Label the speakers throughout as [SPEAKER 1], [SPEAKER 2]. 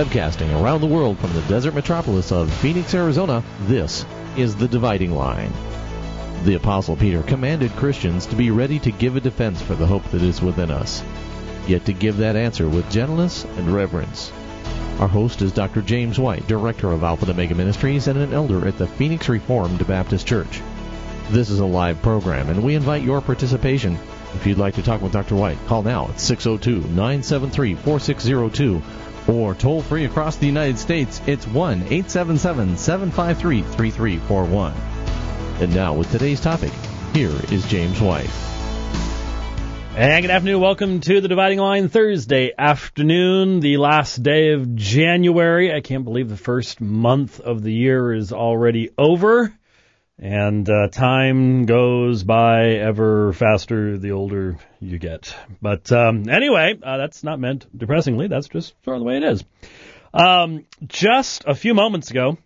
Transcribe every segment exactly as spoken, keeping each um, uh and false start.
[SPEAKER 1] Webcasting around the world from the desert metropolis of Phoenix, Arizona, this is The Dividing Line. The Apostle Peter commanded Christians to be ready to give a defense for the hope that is within us, yet to give that answer with gentleness and reverence. Our host is Doctor James White, Director of Alpha and Omega Ministries and an elder at the Phoenix Reformed Baptist Church. This is a live program, and we invite your participation. If you'd like to talk with Doctor White, call now at six oh two, nine seven three, four six oh two, or toll free across the United States, it's one eight seven seven, seven five three, three three four one. And now with today's topic, here is James White.
[SPEAKER 2] And good afternoon. Welcome to the Dividing Line Thursday afternoon, the last day of January. I can't believe the first month of the year is already over. And uh, time goes by ever faster the older you get. But um, anyway, uh, that's not meant depressingly. That's just sort of the way it is. Um, just a few moments ago,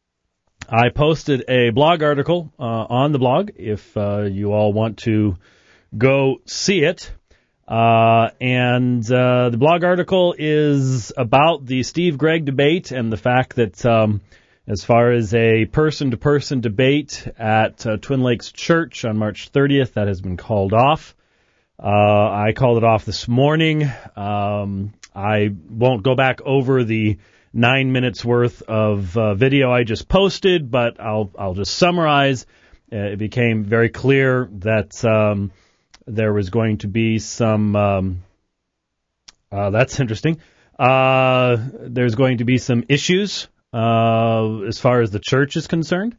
[SPEAKER 2] I posted a blog article uh, on the blog if uh, you all want to go see it. Uh, and uh, the blog article is about the Steve Gregg debate and the fact that um, as far as a person-to-person debate at uh, Twin Lakes Church on March thirtieth, that has been called off. Uh, I called it off this morning. Um, I won't go back over the nine minutes worth of uh, video I just posted, but I'll I'll just summarize. Uh, it became very clear that um, there was going to be some. Um, uh, that's interesting. Uh, there's going to be some issues uh, as far as the church is concerned,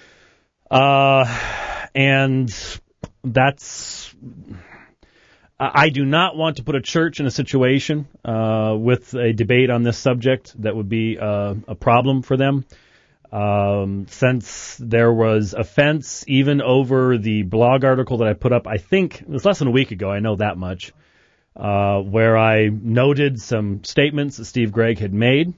[SPEAKER 2] uh, and that's. I do not want to put a church in a situation uh, with a debate on this subject that would be uh, a problem for them. Um, since there was offense even over the blog article that I put up, I think it was less than a week ago, I know that much, uh, where I noted some statements that Steve Gregg had made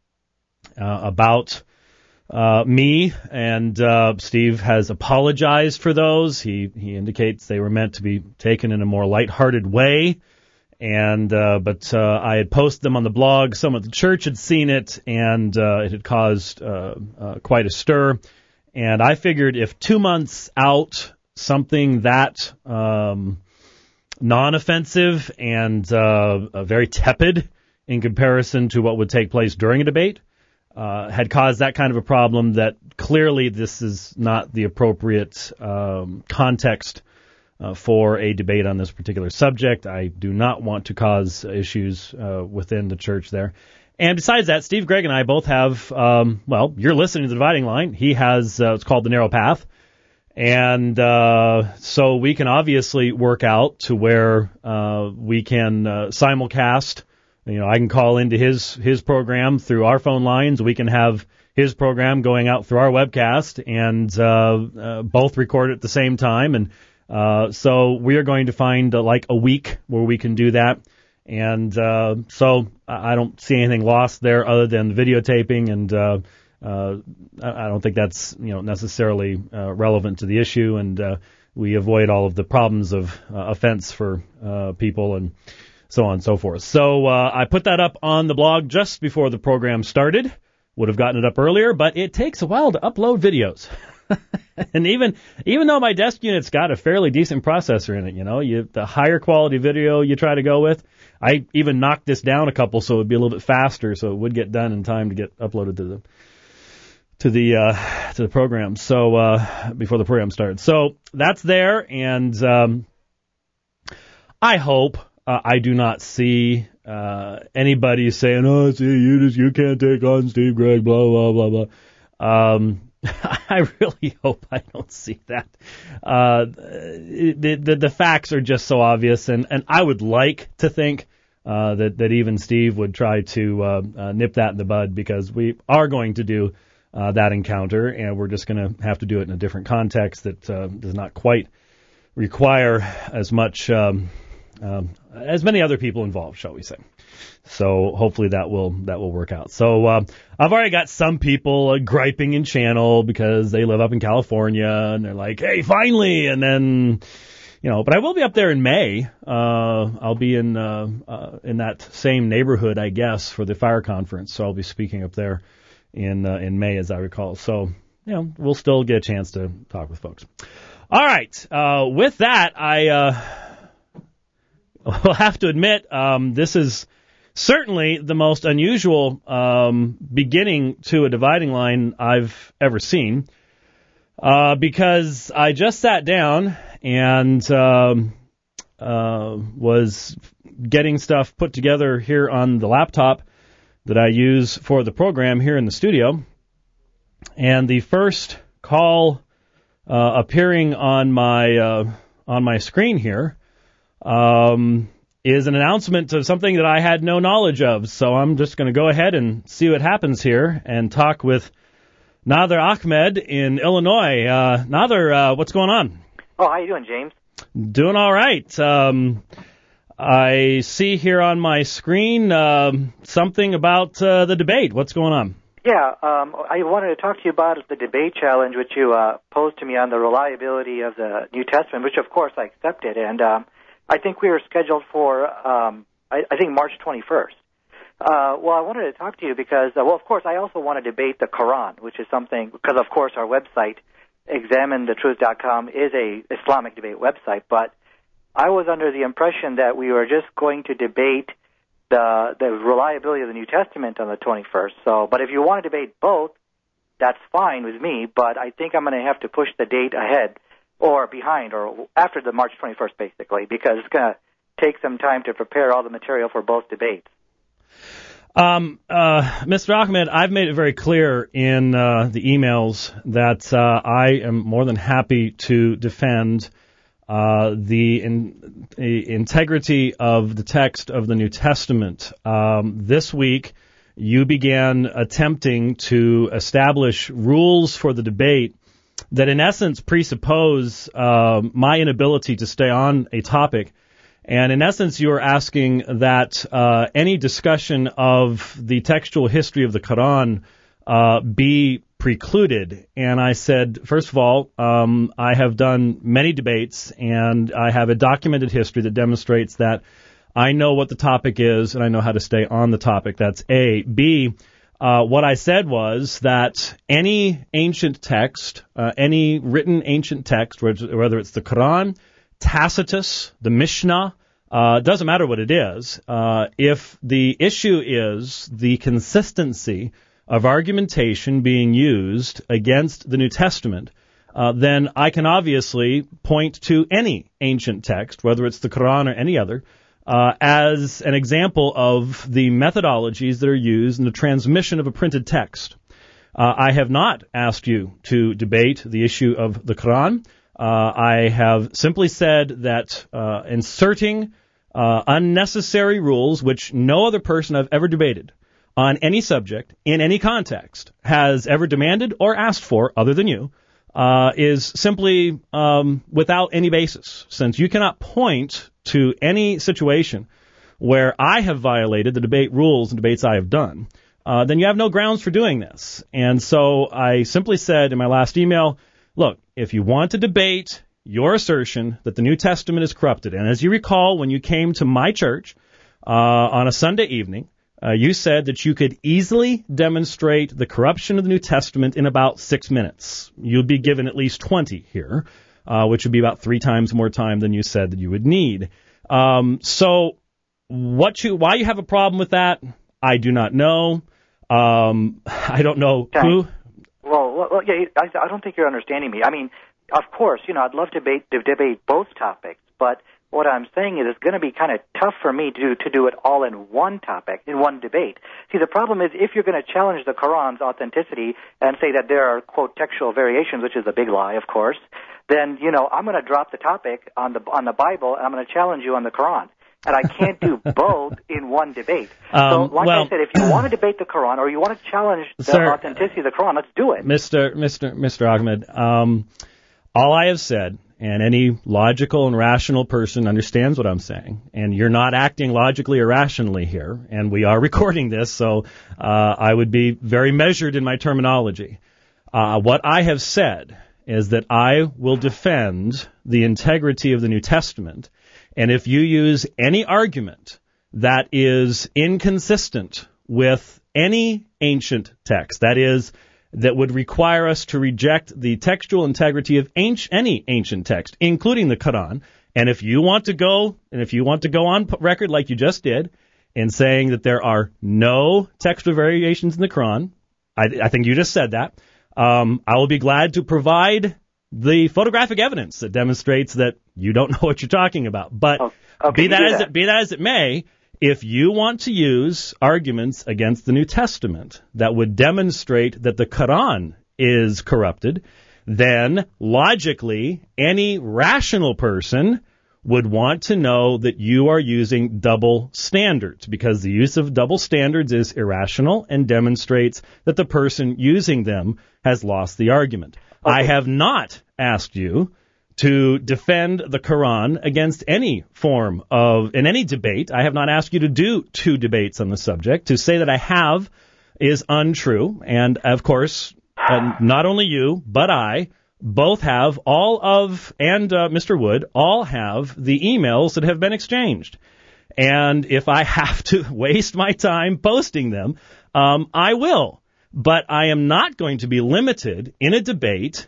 [SPEAKER 2] uh, about Uh, me, and uh, Steve has apologized for those. He he indicates they were meant to be taken in a more lighthearted way, and uh, but uh, I had posted them on the blog. Some of the church had seen it, and uh, it had caused uh, uh, quite a stir. And I figured if two months out, something that um, non-offensive and uh, very tepid in comparison to what would take place during a debate, Uh, had caused that kind of a problem, that clearly this is not the appropriate um, context uh, for a debate on this particular subject. I do not want to cause issues uh, within the church there. And besides that, Steve Gregg and I both have, um, well, you're listening to The Dividing Line. He has, uh, it's called The Narrow Path. And uh, so we can obviously work out to where uh, we can uh, simulcast. You know, I can call into his his program through our phone lines. We can have his program going out through our webcast, and uh, uh, both record at the same time. And uh, so we are going to find uh, like a week where we can do that. And uh, so I don't see anything lost there other than the videotaping. And uh, uh, I don't think that's, you know, necessarily uh, relevant to the issue. And uh, we avoid all of the problems of uh, offense for uh, people and so on and so forth. So uh, I put that up on the blog just before the program started. Would have gotten it up earlier, but it takes a while to upload videos. And even even though my desk unit's got a fairly decent processor in it, you know, you, the higher quality video you try to go with, I even knocked this down a couple so it would be a little bit faster, so it would get done in time to get uploaded to the to the uh, to the program. So uh, before the program started, so that's there, and um, I hope. Uh, I do not see uh, anybody saying, "Oh, see, you just you can't take on Steve Gregg," blah blah blah blah. Um, I really hope I don't see that. Uh, the, the the facts are just so obvious, and, and I would like to think uh, that that even Steve would try to uh, uh, nip that in the bud, because we are going to do uh, that encounter, and we're just going to have to do it in a different context that uh, does not quite require as much. Um, Um, as many other people involved, shall we say. So hopefully that will that will work out. So uh, I've already got some people uh, griping in channel because they live up in California, and they're like, hey, finally, and then you know, but I will be up there in May. Uh, I'll be in uh, uh, in that same neighborhood, I guess, for the fire conference. So I'll be speaking up there in uh, in May, as I recall. So, you know, we'll still get a chance to talk with folks. All right. Uh, with that, I uh, will have to admit um, this is certainly the most unusual um, beginning to a dividing line I've ever seen. Uh, because I just sat down and um, uh, was getting stuff put together here on the laptop that I use for the program here in the studio. And the first call uh, appearing on my uh, on my screen here um, is an announcement of something that I had no knowledge of. So I'm just going to go ahead and see what happens here and talk with Nader Ahmed in Illinois. Uh, Nader, uh, what's going on?
[SPEAKER 3] Oh, how you doing, James?
[SPEAKER 2] Doing all right. Um, I see here on my screen uh, something about uh, the debate. What's going on?
[SPEAKER 3] Yeah, um, I wanted to talk to you about the debate challenge, which you uh, posed to me on the reliability of the New Testament, which, of course, I accepted. And um, I think we were scheduled for, um, I, I think, March twenty-first. Uh, well, I wanted to talk to you because, uh, well, of course, I also want to debate the Quran, which is something, because, of course, our website, examine the truth dot com, is a Islamic debate website, but I was under the impression that we were just going to debate the the reliability of the New Testament on the twenty-first. So, but if you want to debate both, that's fine with me, but I think I'm going to have to push the date ahead or behind or after the March twenty-first, basically, because it's going to take some time to prepare all the material for both debates.
[SPEAKER 2] Um, uh, Mister Ahmed, I've made it very clear in uh, the emails that uh, I am more than happy to defend uh, the, in, the integrity of the text of the New Testament. Um, this week, you began attempting to establish rules for the debate that, in essence, presuppose uh, my inability to stay on a topic. And in essence, you are asking that uh, any discussion of the textual history of the Quran uh, be precluded. And I said, first of all, um, I have done many debates, and I have a documented history that demonstrates that I know what the topic is, and I know how to stay on the topic. That's A. B, uh, what I said was that any ancient text, uh, any written ancient text, whether it's the Quran, Tacitus, the Mishnah, uh, doesn't matter what it is. Uh, if the issue is the consistency of argumentation being used against the New Testament, uh, then I can obviously point to any ancient text, whether it's the Quran or any other, uh, as an example of the methodologies that are used in the transmission of a printed text. Uh, I have not asked you to debate the issue of the Quran. Uh, I have simply said that uh, inserting uh, unnecessary rules, which no other person I've ever debated on any subject, in any context, has ever demanded or asked for, other than you, uh, is simply um, without any basis. Since you cannot point to any situation where I have violated the debate rules and debates I have done, uh, then you have no grounds for doing this. And so I simply said in my last email, look, if you want to debate your assertion that the New Testament is corrupted, and as you recall, when you came to my church uh, on a Sunday evening, uh, you said that you could easily demonstrate the corruption of the New Testament in about six minutes. You'd be given at least twenty here, uh, which would be about three times more time than you said that you would need. Um, so what you, why you have a problem with that, I do not know. Um, I don't know
[SPEAKER 3] okay.
[SPEAKER 2] who.
[SPEAKER 3] Well, well, yeah, I, I don't think you're understanding me. I mean, of course, you know, I'd love to debate, to debate both topics, but what I'm saying is it's going to be kind of tough for me to do, to do it all in one topic, in one debate. See, the problem is if you're going to challenge the Quran's authenticity and say that there are, quote, textual variations, which is a big lie, of course, then, you know, I'm going to drop the topic on the on the Bible, and I'm going to challenge you on the Quran. And I can't do both in one debate.
[SPEAKER 2] Um,
[SPEAKER 3] so, like
[SPEAKER 2] well,
[SPEAKER 3] I said, if you want to debate the Quran or you want to challenge the
[SPEAKER 2] sir,
[SPEAKER 3] authenticity of the Quran, let's do it.
[SPEAKER 2] Mister Mister Mister Ahmed, um, all I have said, and any logical and rational person understands what I'm saying, and you're not acting logically or rationally here, and we are recording this, so uh, I would be very measured in my terminology. Uh, what I have said is that I will defend the integrity of the New Testament, and if you use any argument that is inconsistent with any ancient text, that is, that would require us to reject the textual integrity of ancient, any ancient text, including the Quran, and if you want to go, and if you want to go on record like you just did, in saying that there are no textual variations in the Quran, I, I think you just said that, um, I will be glad to provide the photographic evidence that demonstrates that you don't know what you're talking about. But
[SPEAKER 3] oh, okay,
[SPEAKER 2] be that as
[SPEAKER 3] that.
[SPEAKER 2] it, be that as it may, if you want to use arguments against the New Testament that would demonstrate that the Quran is corrupted, then logically any rational person would want to know that you are using double standards, because the use of double standards is irrational and demonstrates that the person using them has lost the argument. Okay. I have not asked you to defend the Quran against any form of, in any debate. I have not asked you to do two debates on the subject. To say that I have is untrue. And, of course, uh, not only you, but I, both have all of, and uh, Mister Wood, all have the emails that have been exchanged. And if I have to waste my time posting them, um, I will. But I am not going to be limited in a debate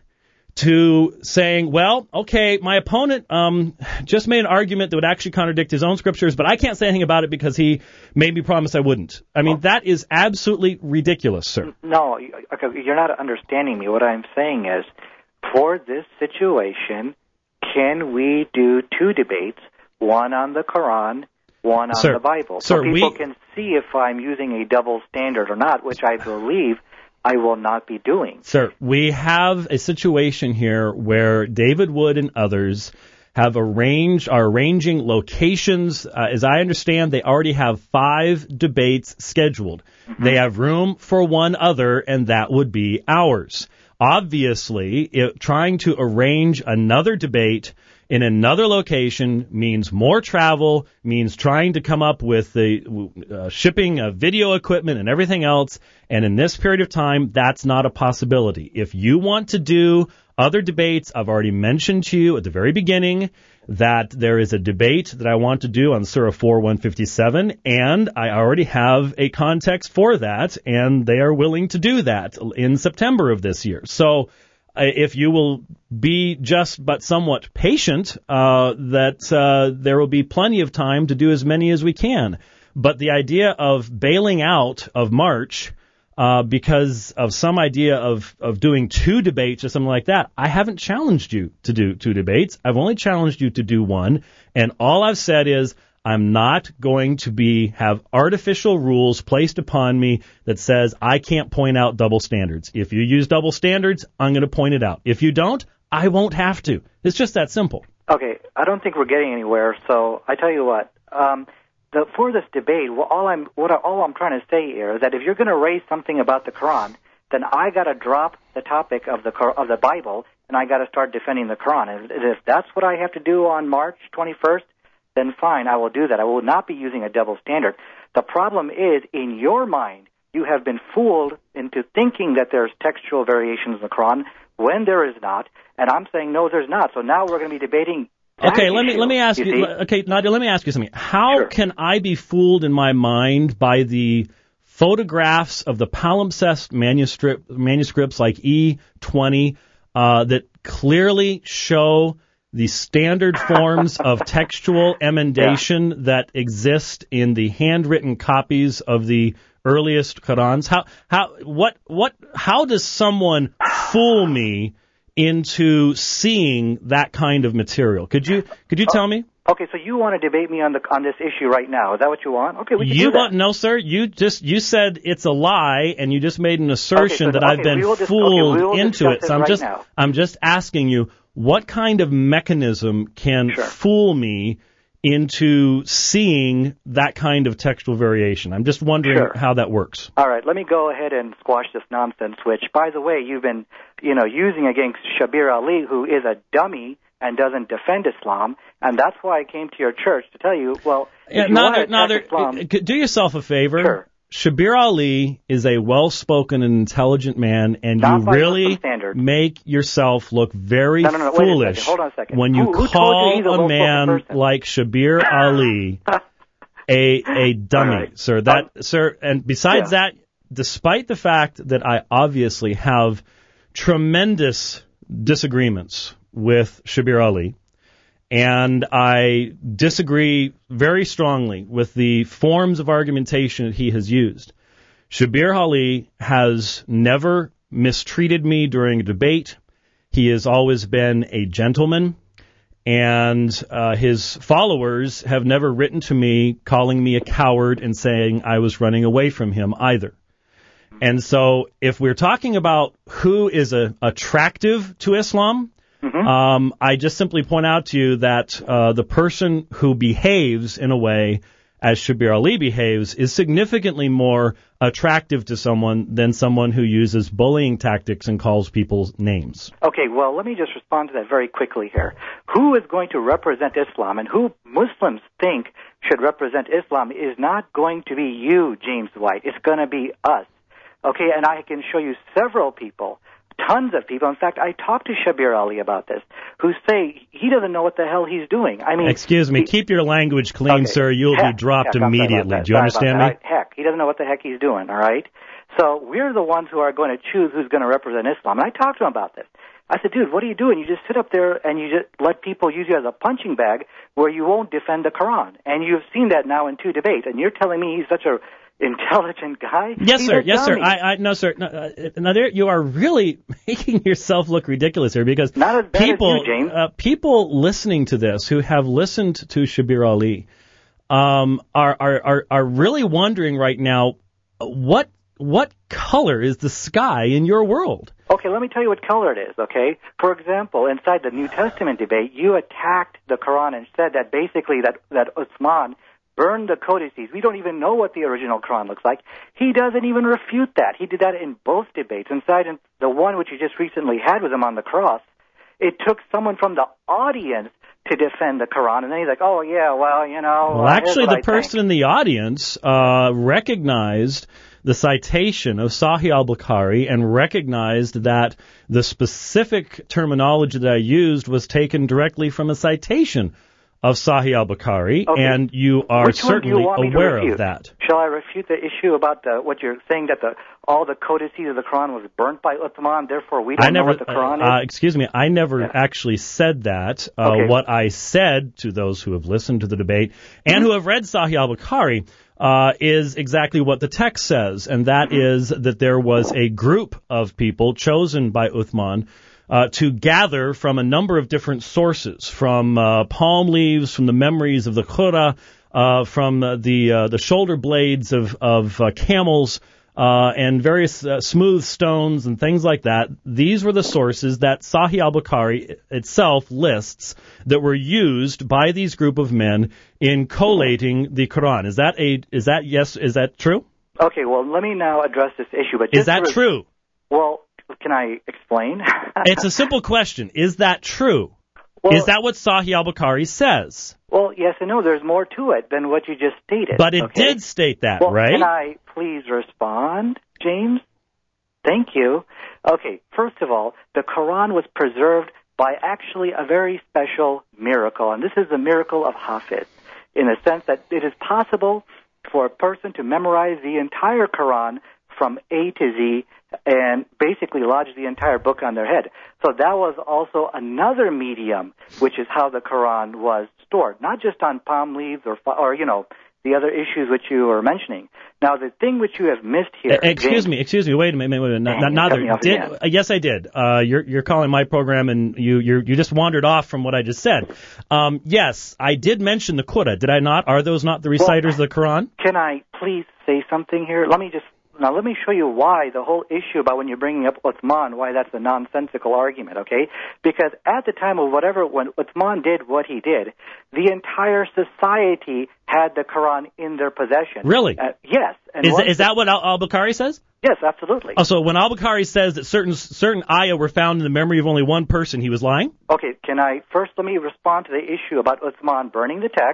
[SPEAKER 2] to saying, well, okay, my opponent um, just made an argument that would actually contradict his own scriptures, but I can't say anything about it because he made me promise I wouldn't. I mean, that is absolutely ridiculous, sir.
[SPEAKER 3] No, okay, you're not understanding me. What I'm saying is, for this situation, can we do two debates, one on the Quran, one on
[SPEAKER 2] sir,
[SPEAKER 3] the Bible,
[SPEAKER 2] sir,
[SPEAKER 3] so people
[SPEAKER 2] we,
[SPEAKER 3] can see if I'm using a double standard or not, which I believe I will not be doing.
[SPEAKER 2] Sir, we have a situation here where David Wood and others have arranged, are arranging locations. Uh, as I understand, they already have five debates scheduled. Mm-hmm. They have room for one other, and that would be ours. Obviously, it, trying to arrange another debate in another location means more travel, means trying to come up with the uh, shipping of video equipment and everything else. And in this period of time, that's not a possibility. If you want to do other debates, I've already mentioned to you at the very beginning that there is a debate that I want to do on Surah four one fifty-seven, and I already have a context for that, and they are willing to do that in September of this year. So uh, if you will be just but somewhat patient, uh, that uh, there will be plenty of time to do as many as we can. But the idea of bailing out of March Uh, because of some idea of, of doing two debates or something like that. I haven't challenged you to do two debates. I've only challenged you to do one. And all I've said is I'm not going to be have artificial rules placed upon me that says I can't point out double standards. If you use double standards, I'm going to point it out. If you don't, I won't have to. It's just that simple.
[SPEAKER 3] Okay, I don't think we're getting anywhere. So I tell you what. Um, The, for this debate, well, all I'm what I, all I'm trying to say here is that if you're going to raise something about the Quran, then I got to drop the topic of the of the Bible and I got to start defending the Quran. And if that's what I have to do on March twenty-first, then fine, I will do that. I will not be using a double standard. The problem is, in your mind, you have been fooled into thinking that there's textual variations in the Quran when there is not, and I'm saying no, there's not. So now we're going to be debating.
[SPEAKER 2] Okay, let me let me ask you. you okay, Nadia, let me ask you something. How
[SPEAKER 3] sure.
[SPEAKER 2] can I be fooled in my mind by the photographs of the palimpsest manuscript manuscripts like E twenty uh, that clearly show the standard forms of textual emendation yeah. that exist in the handwritten copies of the earliest Qurans? How how what what how does someone fool me into seeing that kind of material? Could you could you tell me?
[SPEAKER 3] Okay, so you want to debate me on the on this issue right now? Is that what you want? Okay, we can
[SPEAKER 2] you
[SPEAKER 3] do that.
[SPEAKER 2] Want, no, sir. You just you said it's a lie, and you just made an assertion
[SPEAKER 3] okay, so,
[SPEAKER 2] that
[SPEAKER 3] okay,
[SPEAKER 2] I've been
[SPEAKER 3] dis-
[SPEAKER 2] fooled
[SPEAKER 3] okay,
[SPEAKER 2] into it. So I'm
[SPEAKER 3] right
[SPEAKER 2] just
[SPEAKER 3] now.
[SPEAKER 2] I'm just asking you, what kind of mechanism can
[SPEAKER 3] sure.
[SPEAKER 2] fool me into seeing that kind of textual variation? I'm just wondering
[SPEAKER 3] sure.
[SPEAKER 2] how that works.
[SPEAKER 3] All right, let me go ahead and squash this nonsense, which, by the way, you've been, you know, using against Shabir Ali, who is a dummy and doesn't defend Islam, and that's why I came to your church to tell you, well, if
[SPEAKER 2] yeah,
[SPEAKER 3] you
[SPEAKER 2] neither,
[SPEAKER 3] want to
[SPEAKER 2] neither,
[SPEAKER 3] Islam,
[SPEAKER 2] do yourself a favor.
[SPEAKER 3] Sure.
[SPEAKER 2] Shabir Ali is a well-spoken and intelligent man, and
[SPEAKER 3] Not
[SPEAKER 2] you
[SPEAKER 3] by
[SPEAKER 2] really
[SPEAKER 3] Muslim standards.
[SPEAKER 2] make yourself look very
[SPEAKER 3] No, no, no, wait a
[SPEAKER 2] foolish
[SPEAKER 3] second. Hold on a second.
[SPEAKER 2] when you
[SPEAKER 3] Who- who told
[SPEAKER 2] call
[SPEAKER 3] you he's a
[SPEAKER 2] a
[SPEAKER 3] well-spoken
[SPEAKER 2] man
[SPEAKER 3] person?
[SPEAKER 2] like Shabir Ali a a dummy,
[SPEAKER 3] All right.
[SPEAKER 2] sir. That,
[SPEAKER 3] Um,
[SPEAKER 2] sir, and besides
[SPEAKER 3] yeah.
[SPEAKER 2] that, despite the fact that I obviously have tremendous disagreements with Shabir Ali, and I disagree very strongly with the forms of argumentation that he has used. Shabir Ali has never mistreated me during a debate. He has always been a gentleman, and uh, his followers have never written to me calling me a coward and saying I was running away from him either. And so if we're talking about who is a, attractive to Islam,
[SPEAKER 3] Mm-hmm.
[SPEAKER 2] Um, I just simply point out to you that uh, the person who behaves in a way as Shabir Ali behaves is significantly more attractive to someone than someone who uses bullying tactics and calls people's names.
[SPEAKER 3] Okay, well, let me just respond to that very quickly here. Who is going to represent Islam and who Muslims think should represent Islam is not going to be you, James White. It's going to be us. Okay, and I can show you several people, tons of people. In fact, I talked to Shabir Ali about this, who say he doesn't know what the hell he's doing. I mean,
[SPEAKER 2] Excuse me,
[SPEAKER 3] he,
[SPEAKER 2] keep your language clean,
[SPEAKER 3] okay.
[SPEAKER 2] sir. You'll
[SPEAKER 3] heck,
[SPEAKER 2] be dropped
[SPEAKER 3] heck,
[SPEAKER 2] immediately. Do you
[SPEAKER 3] Sorry
[SPEAKER 2] understand me?
[SPEAKER 3] about that. Heck, he doesn't know what the heck he's doing, all right? So we're the ones who are going to choose who's going to represent Islam. And I talked to him about this. I said, dude, what are you doing? You just sit up there and you just let people use you as a punching bag where you won't defend the Quran. And you've seen that now in two debates. And you're telling me he's such a intelligent guy?
[SPEAKER 2] Yes,
[SPEAKER 3] He's
[SPEAKER 2] sir.
[SPEAKER 3] a
[SPEAKER 2] Yes, sir.
[SPEAKER 3] dummy.
[SPEAKER 2] I, I, no, sir. No, uh, now, there, you are really making yourself look ridiculous here because
[SPEAKER 3] Not as bad as
[SPEAKER 2] people,
[SPEAKER 3] you, James.
[SPEAKER 2] uh, people listening to this who have listened to Shabir Ali, um, are, are, are, are really wondering right now, what, what color is the sky in your world?
[SPEAKER 3] Okay, let me tell you what color it is, okay? For example, inside the New Testament debate, you attacked the Quran and said that basically that, that Uthman burned the codices. We don't even know what the original Quran looks like. He doesn't even refute that. He did that in both debates. Inside in the one which you just recently had with him on the cross, it took someone from the audience to defend the Quran, and then he's like, oh, yeah, well, you know.
[SPEAKER 2] Well,
[SPEAKER 3] uh,
[SPEAKER 2] actually,
[SPEAKER 3] here's what
[SPEAKER 2] the
[SPEAKER 3] I
[SPEAKER 2] person
[SPEAKER 3] think.
[SPEAKER 2] in the audience uh, recognized the citation of Sahih al-Bukhari and recognized that the specific terminology that I used was taken directly from a citation of Sahih al-Bukhari,
[SPEAKER 3] Okay.
[SPEAKER 2] and you are
[SPEAKER 3] Which one do you
[SPEAKER 2] certainly
[SPEAKER 3] want me to
[SPEAKER 2] aware
[SPEAKER 3] refute?
[SPEAKER 2] of that.
[SPEAKER 3] Shall I refute the issue about the, what you're saying, that the all the codices of the Quran was burnt by Uthman, therefore we don't
[SPEAKER 2] I never,
[SPEAKER 3] know what the Quran
[SPEAKER 2] uh,
[SPEAKER 3] is?
[SPEAKER 2] excuse me, I never
[SPEAKER 3] Yeah.
[SPEAKER 2] actually said that. Uh,
[SPEAKER 3] Okay.
[SPEAKER 2] What I said to those who have listened to the debate and
[SPEAKER 3] Mm-hmm.
[SPEAKER 2] who have read Sahih al-Bukhari uh, is exactly what the text says, and that
[SPEAKER 3] Mm-hmm.
[SPEAKER 2] is that there was a group of people chosen by Uthman uh, to gather from a number of different sources, from uh, palm leaves, from the memories of the Qur'an, uh, from uh, the uh, the shoulder blades of of uh, camels, uh, and various uh, smooth stones and things like that. These were the sources that Sahih al-Bukhari itself lists that were used by these group of men in collating the Quran. Is that a is that yes? Is that true?
[SPEAKER 3] Okay, well, let me now address this issue. But
[SPEAKER 2] Is
[SPEAKER 3] just
[SPEAKER 2] that
[SPEAKER 3] to re-
[SPEAKER 2] true?
[SPEAKER 3] Well, can I explain?
[SPEAKER 2] It's a simple question. Is that true?
[SPEAKER 3] well,
[SPEAKER 2] Is that what Sahih al-Bukhari says?
[SPEAKER 3] Well, yes and no. There's more to it than what you just stated.
[SPEAKER 2] But it
[SPEAKER 3] okay?
[SPEAKER 2] did state that,
[SPEAKER 3] well,
[SPEAKER 2] right?
[SPEAKER 3] Can I please respond, James? Thank you. Okay, first of all, the Quran was preserved by actually a very special miracle, and this is the miracle of Hafiz, in the sense that it is possible for a person to memorize the entire Quran from A to Z and basically lodge the entire book on their head. So that was also another medium, which is how the Quran was stored, not just on palm leaves or, or you know, the other issues which you were mentioning. Now, the thing which you have missed here...
[SPEAKER 2] Uh, excuse
[SPEAKER 3] James,
[SPEAKER 2] me, excuse me, wait a minute, wait a minute.
[SPEAKER 3] Dang,
[SPEAKER 2] Not,
[SPEAKER 3] you
[SPEAKER 2] not
[SPEAKER 3] cut me off
[SPEAKER 2] did,
[SPEAKER 3] again.
[SPEAKER 2] uh, yes, I did. Uh, you're, you're calling my program and you, you you just wandered off from what I just said. Um, yes, I did mention the Qur'an, did I not? Are those not the reciters
[SPEAKER 3] Well,
[SPEAKER 2] of the Quran?
[SPEAKER 3] Can I please say something here? Let me just... Now, let me show you why the whole issue about when you're bringing up Uthman, why that's a nonsensical argument, okay? Because at the time of whatever, when Uthman did what he did, the entire society had the Quran in their possession.
[SPEAKER 2] Really?
[SPEAKER 3] Uh, yes. And
[SPEAKER 2] Is,
[SPEAKER 3] once
[SPEAKER 2] is that what Al- al-Bukhari says?
[SPEAKER 3] Yes, absolutely.
[SPEAKER 2] Oh, so when al-Bukhari says that certain certain ayah were found in the memory of only one person, he was lying?
[SPEAKER 3] Okay, can I, first let me respond to the issue about Uthman burning the text,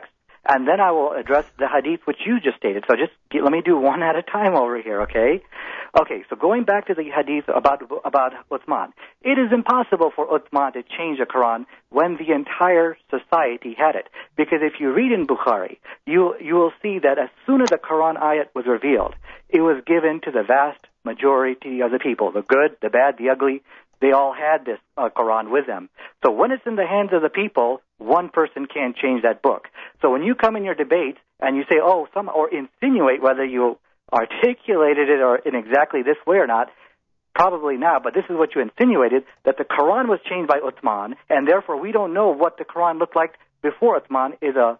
[SPEAKER 3] and then I will address the hadith which you just stated. So just get, let me do one at a time over here, okay? Okay, so going back to the hadith about about Uthman, it is impossible for Uthman to change the Quran when the entire society had it. Because if you read in Bukhari, you you will see that as soon as the Quran ayat was revealed, it was given to the vast majority of the people, the good, the bad, the ugly. They all had this uh, Quran with them. So when it's in the hands of the people, one person can't change that book. So when you come in your debates and you say, oh, some, or insinuate whether you articulated it or in exactly this way or not, probably not, but this is what you insinuated, that the Quran was changed by Uthman, and therefore we don't know what the Quran looked like before Uthman, is a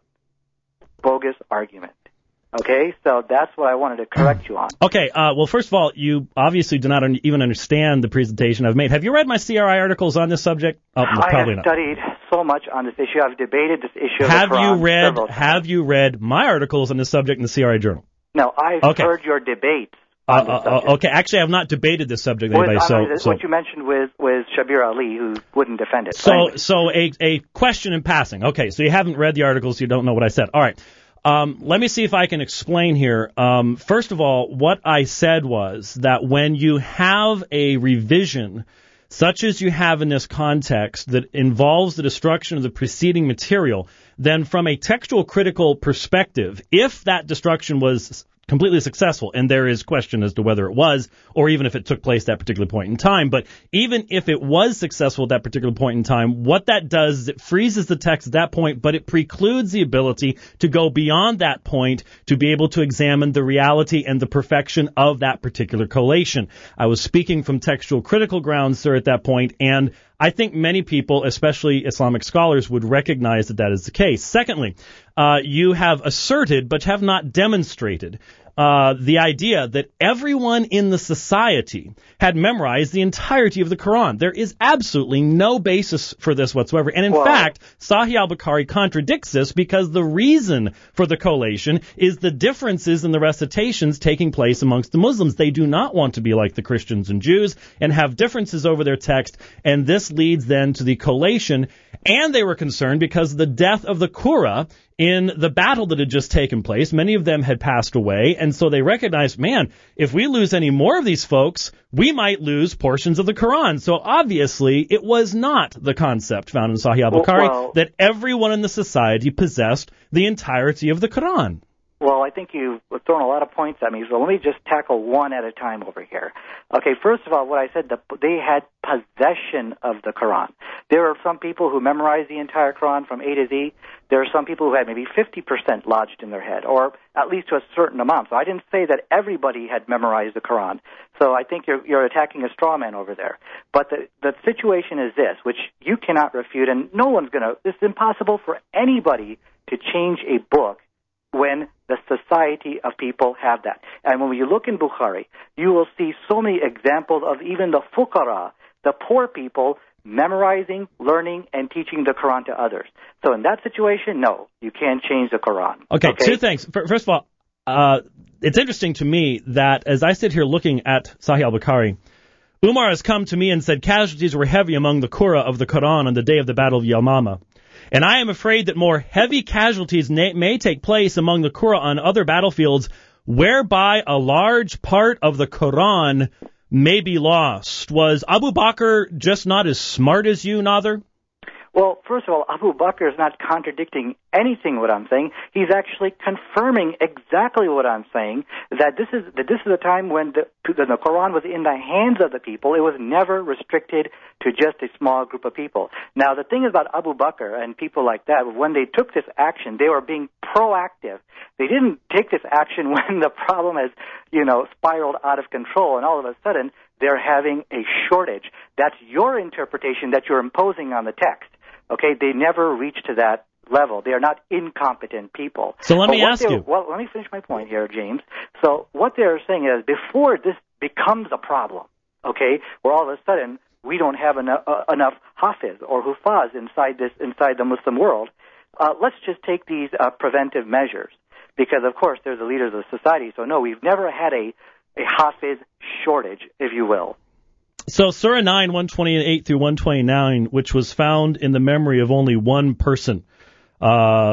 [SPEAKER 3] bogus argument. Okay, so that's what I wanted to correct you on.
[SPEAKER 2] Okay, uh, well, first of all, you obviously do not un- even understand the presentation I've made. Have you read my C R I articles on this subject? Oh,
[SPEAKER 3] I
[SPEAKER 2] probably
[SPEAKER 3] have
[SPEAKER 2] not.
[SPEAKER 3] studied so much on this issue. I've debated this issue.
[SPEAKER 2] Have
[SPEAKER 3] of the Quran
[SPEAKER 2] you read?
[SPEAKER 3] several times.
[SPEAKER 2] Have you read my articles on this subject in the C R I Journal?
[SPEAKER 3] No, I've
[SPEAKER 2] Okay.
[SPEAKER 3] heard your debates
[SPEAKER 2] Uh,
[SPEAKER 3] on this
[SPEAKER 2] uh,
[SPEAKER 3] subject.
[SPEAKER 2] okay, actually, I have not debated this subject with
[SPEAKER 3] With,
[SPEAKER 2] anybody.
[SPEAKER 3] I
[SPEAKER 2] So,
[SPEAKER 3] mean,
[SPEAKER 2] so,
[SPEAKER 3] what you mentioned with, with Shabir Ali, who wouldn't defend it.
[SPEAKER 2] so,
[SPEAKER 3] Anyway.
[SPEAKER 2] so a a question in passing. Okay, so you haven't read the articles, you don't know what I said. All right. Um, let me see if I can explain here. Um, first of all, what I said was that when you have a revision, such as you have in this context, that involves the destruction of the preceding material, then from a textual critical perspective, if that destruction was completely successful, and there is question as to whether it was, or even if it took place at that particular point in time. But even if it was successful at that particular point in time, what that does is it freezes the text at that point, but it precludes the ability to go beyond that point to be able to examine the reality and the perfection of that particular collation. I was speaking from textual critical grounds, sir, at that point, and I think many people, especially Islamic scholars, would recognize that that is the case. Secondly, uh, you have asserted but have not demonstrated uh, the idea that everyone in the society had memorized the entirety of the Quran. There is absolutely no basis for this whatsoever. And in
[SPEAKER 3] Well,
[SPEAKER 2] fact, Sahih al-Bukhari contradicts this because the reason for the collation is the differences in the recitations taking place amongst the Muslims. They do not want to be like the Christians and Jews and have differences over their text, and this leads then to the collation. And they were concerned because of the death of the Qurra in the battle that had just taken place. Many of them had passed away, and so they recognized, man, if we lose any more of these folks, we might lose portions of the Quran. So obviously, it was not the concept found in Sahih al-Bukhari
[SPEAKER 3] well,
[SPEAKER 2] that everyone in the society possessed the entirety of the Quran.
[SPEAKER 3] Well, I think you've thrown a lot of points at me, so let me just tackle one at a time over here. Okay, first of all, what I said, the, they had possession of the Quran. There are some people who memorized the entire Quran from A to Z. There are some people who had maybe fifty percent lodged in their head, or at least to a certain amount. So I didn't say that everybody had memorized the Quran. So I think you're, you're attacking a straw man over there. But the, the situation is this, which you cannot refute, and no one's going to, it's impossible for anybody to change a book when the society of people have that. And when you look in Bukhari, you will see so many examples of even the fuqara, the poor people, memorizing, learning, and teaching the Quran to others. So in that situation, no, you can't change the Quran.
[SPEAKER 2] Okay,
[SPEAKER 3] okay?
[SPEAKER 2] two things. First of all, uh, it's interesting to me that as I sit here looking at Sahih al-Bukhari, Umar has come to me and said casualties were heavy among the Qurra of the Quran on the day of the Battle of Yamama. And I am afraid that more heavy casualties na- may take place among the Qurra on other battlefields, whereby a large part of the Quran may be lost. Was Abu Bakr just not as smart as you, Nader?
[SPEAKER 3] Well, first of all, Abu Bakr is not contradicting anything what I'm saying. He's actually confirming exactly what I'm saying, that this is that this is a time when the, the Quran was in the hands of the people. It was never restricted to just a small group of people. Now, the thing about Abu Bakr and people like that, when they took this action, they were being proactive. They didn't take this action when the problem has, you know, spiraled out of control, and all of a sudden they're having a shortage. That's your interpretation that you're imposing on the text. Okay, they never reach to that level. They are not incompetent people.
[SPEAKER 2] So let
[SPEAKER 3] but
[SPEAKER 2] me ask you.
[SPEAKER 3] Well, let me finish my point here, James. So what they're saying is before this becomes a problem, okay, where all of a sudden we don't have enough, uh, enough hafiz or hufaz inside this inside the Muslim world, uh, let's just take these uh, preventive measures. Because, of course, they're the leaders of society. So, no, we've never had a, a hafiz shortage, if you will.
[SPEAKER 2] So Surah nine, one twenty-eight through one twenty-nine, which was found in the memory of only one person, uh,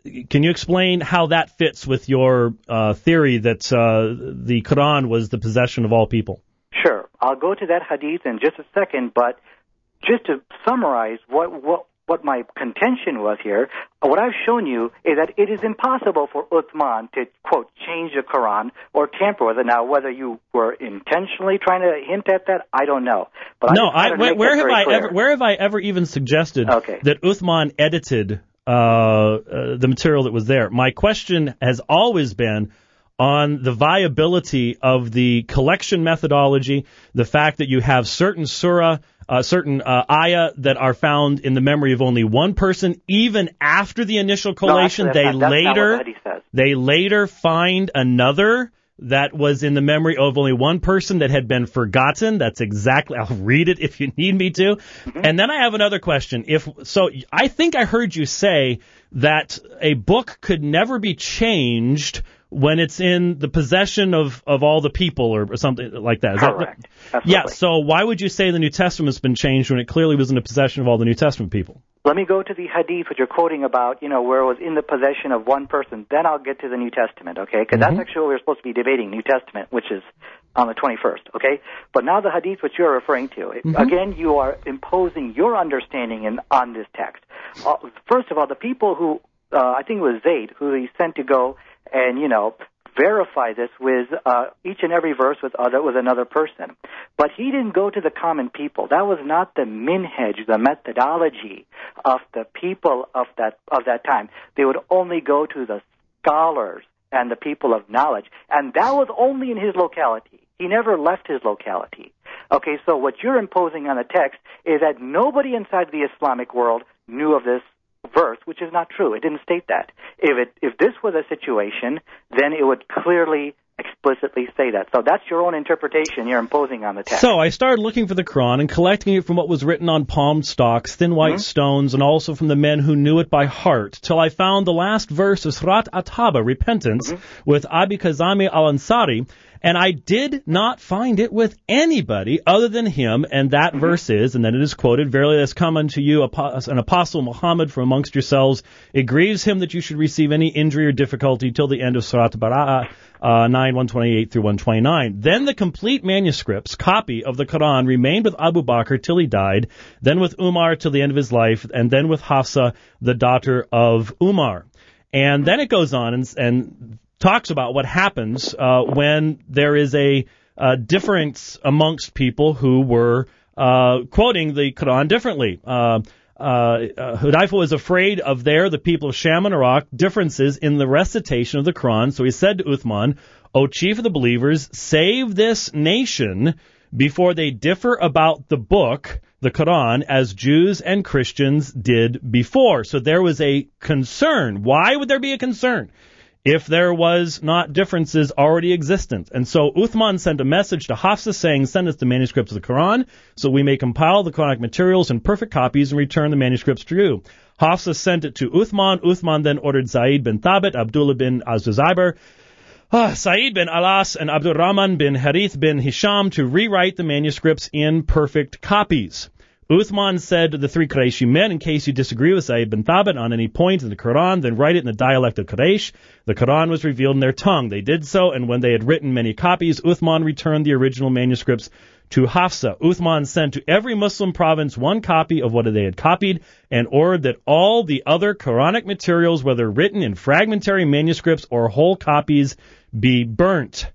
[SPEAKER 2] can you explain how that fits with your uh, theory that uh, the Quran was the possession of all people?
[SPEAKER 3] Sure. I'll go to that hadith in just a second, but just to summarize what what what my contention was here, what I've shown you is that it is impossible for Uthman to, quote, change the Quran or tamper with it. Now, whether you were intentionally trying to hint at that, I don't know. But
[SPEAKER 2] no,
[SPEAKER 3] I,
[SPEAKER 2] I, where, where have I clear. ever where have I ever even suggested
[SPEAKER 3] okay.
[SPEAKER 2] that Uthman edited uh, uh, the material that was there? My question has always been on the viability of the collection methodology, the fact that you have certain surah, uh, certain uh, ayah that are found in the memory of only one person, even after the initial collation.
[SPEAKER 3] No,
[SPEAKER 2] they
[SPEAKER 3] not,
[SPEAKER 2] later they later find another that was in the memory of only one person that had been forgotten. That's exactly. I'll read it if you need me to. Mm-hmm. And then I have another question. If so, I think I heard you say that a book could never be changed when it's in the possession of, of all the people or, or something like that. Is
[SPEAKER 3] Correct.
[SPEAKER 2] That, yeah, so why would you say the New Testament's been changed when it clearly was in the possession of all the New Testament people?
[SPEAKER 3] Let me go to the hadith which you're quoting about, you know, where it was in the possession of one person. Then I'll get to the New Testament, okay? Because mm-hmm. that's actually what we're supposed to be debating, New Testament, which is on the twenty-first, okay? But now the hadith which you're referring to, mm-hmm. again, you are imposing your understanding in, on this text. Uh, first of all, the people who, uh, I think it was Zayd, who he sent to go and, you know, verify this with uh, each and every verse with other with another person. But he didn't go to the common people. That was not the minhaj, the methodology of the people of that of that time. They would only go to the scholars and the people of knowledge. And that was only in his locality. He never left his locality. Okay, so what you're imposing on the text is that nobody inside the Islamic world knew of this verse, which is not true. It didn't state that. If it if this was a situation, then it would clearly, explicitly say that. So that's your own interpretation you're imposing on the text.
[SPEAKER 2] So I started looking for the Quran and collecting it from what was written on palm stalks, thin white mm-hmm. stones, and also from the men who knew it by heart, till I found the last verse of Surat At-Tawbah, Repentance, mm-hmm. with Abi Kazami al-Ansari, and I did not find it with anybody other than him, and that mm-hmm. verse is, and then it is quoted, "Verily there has come unto you an apostle Muhammad from amongst yourselves. It grieves him that you should receive any injury or difficulty," till the end of Surat Bara'ah, uh, nine, one twenty-eight through one twenty-nine. Then the complete manuscripts, copy of the Quran, remained with Abu Bakr till he died, then with Umar till the end of his life, and then with Hafsa, the daughter of Umar. And then it goes on and, and talks about what happens uh, when there is a uh, difference amongst people who were uh, quoting the Quran differently. Uh, uh, uh, Hudayfa was afraid of there, the people of Sham and Iraq, differences in the recitation of the Quran. So he said to Uthman, "O chief of the believers, save this nation before they differ about the book, the Quran, as Jews and Christians did before." So there was a concern. Why would there be a concern if there was not differences already existent? And so Uthman sent a message to Hafsa saying, "Send us the manuscripts of the Quran so we may compile the Quranic materials in perfect copies and return the manuscripts to you." Hafsa sent it to Uthman. Uthman then ordered Zaid bin Thabit, Abdullah bin Az-Zubayr, uh, Sa'id bin Alas, and Abdul Rahman bin Harith bin Hisham to rewrite the manuscripts in perfect copies. Uthman said to the three Qurayshi men, "In case you disagree with Sa'id bin Thabit on any point in the Quran, then write it in the dialect of Quraysh." The Quran was revealed in their tongue. They did so, and when they had written many copies, Uthman returned the original manuscripts to Hafsa. Uthman sent to every Muslim province one copy of what they had copied and ordered that all the other Quranic materials, whether written in fragmentary manuscripts or whole copies, be burnt.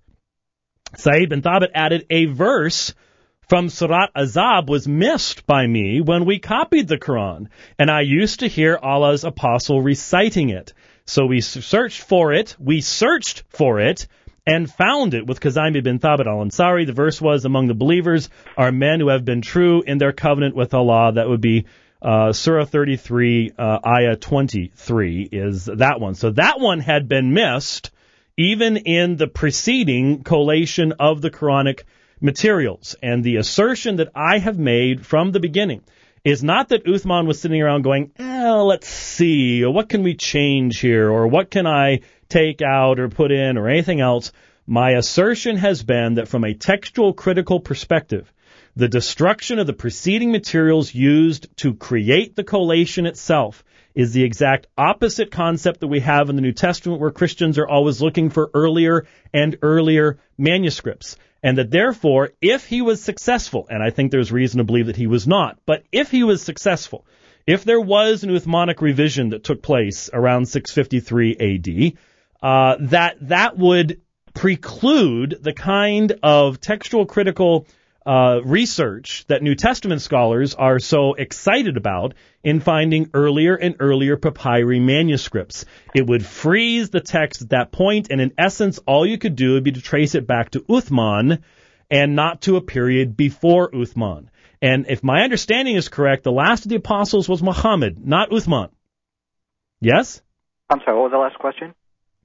[SPEAKER 2] Sa'id bin Thabit added, "A verse from Surat Azab was missed by me when we copied the Quran, and I used to hear Allah's apostle reciting it. So we searched for it, we searched for it, and found it with Kazami bin Thabit al-Ansari. The verse was, among the believers are men who have been true in their covenant with Allah." That would be uh, Surah thirty-three, uh, Ayah twenty-three is that one. So that one had been missed even in the preceding collation of the Quranic materials. And the assertion that I have made from the beginning is not that Uthman was sitting around going, oh, let's see, what can we change here, or what can I take out or put in, or anything else. My assertion has been that from a textual critical perspective, the destruction of the preceding materials used to create the collation itself is the exact opposite concept that we have in the New Testament, where Christians are always looking for earlier and earlier manuscripts. And that therefore, if he was successful, and I think there's reason to believe that he was not, but if he was successful, if there was an Uthmanic revision that took place around six fifty-three A D, uh, that that would preclude the kind of textual critical uh, research that New Testament scholars are so excited about in finding earlier and earlier papyri manuscripts. It would freeze the text at that point, and in essence, all you could do would be to trace it back to Uthman and not to a period before Uthman. And if my understanding is correct, the last of the apostles was Muhammad, not Uthman. Yes?
[SPEAKER 3] I'm sorry, what was the last question?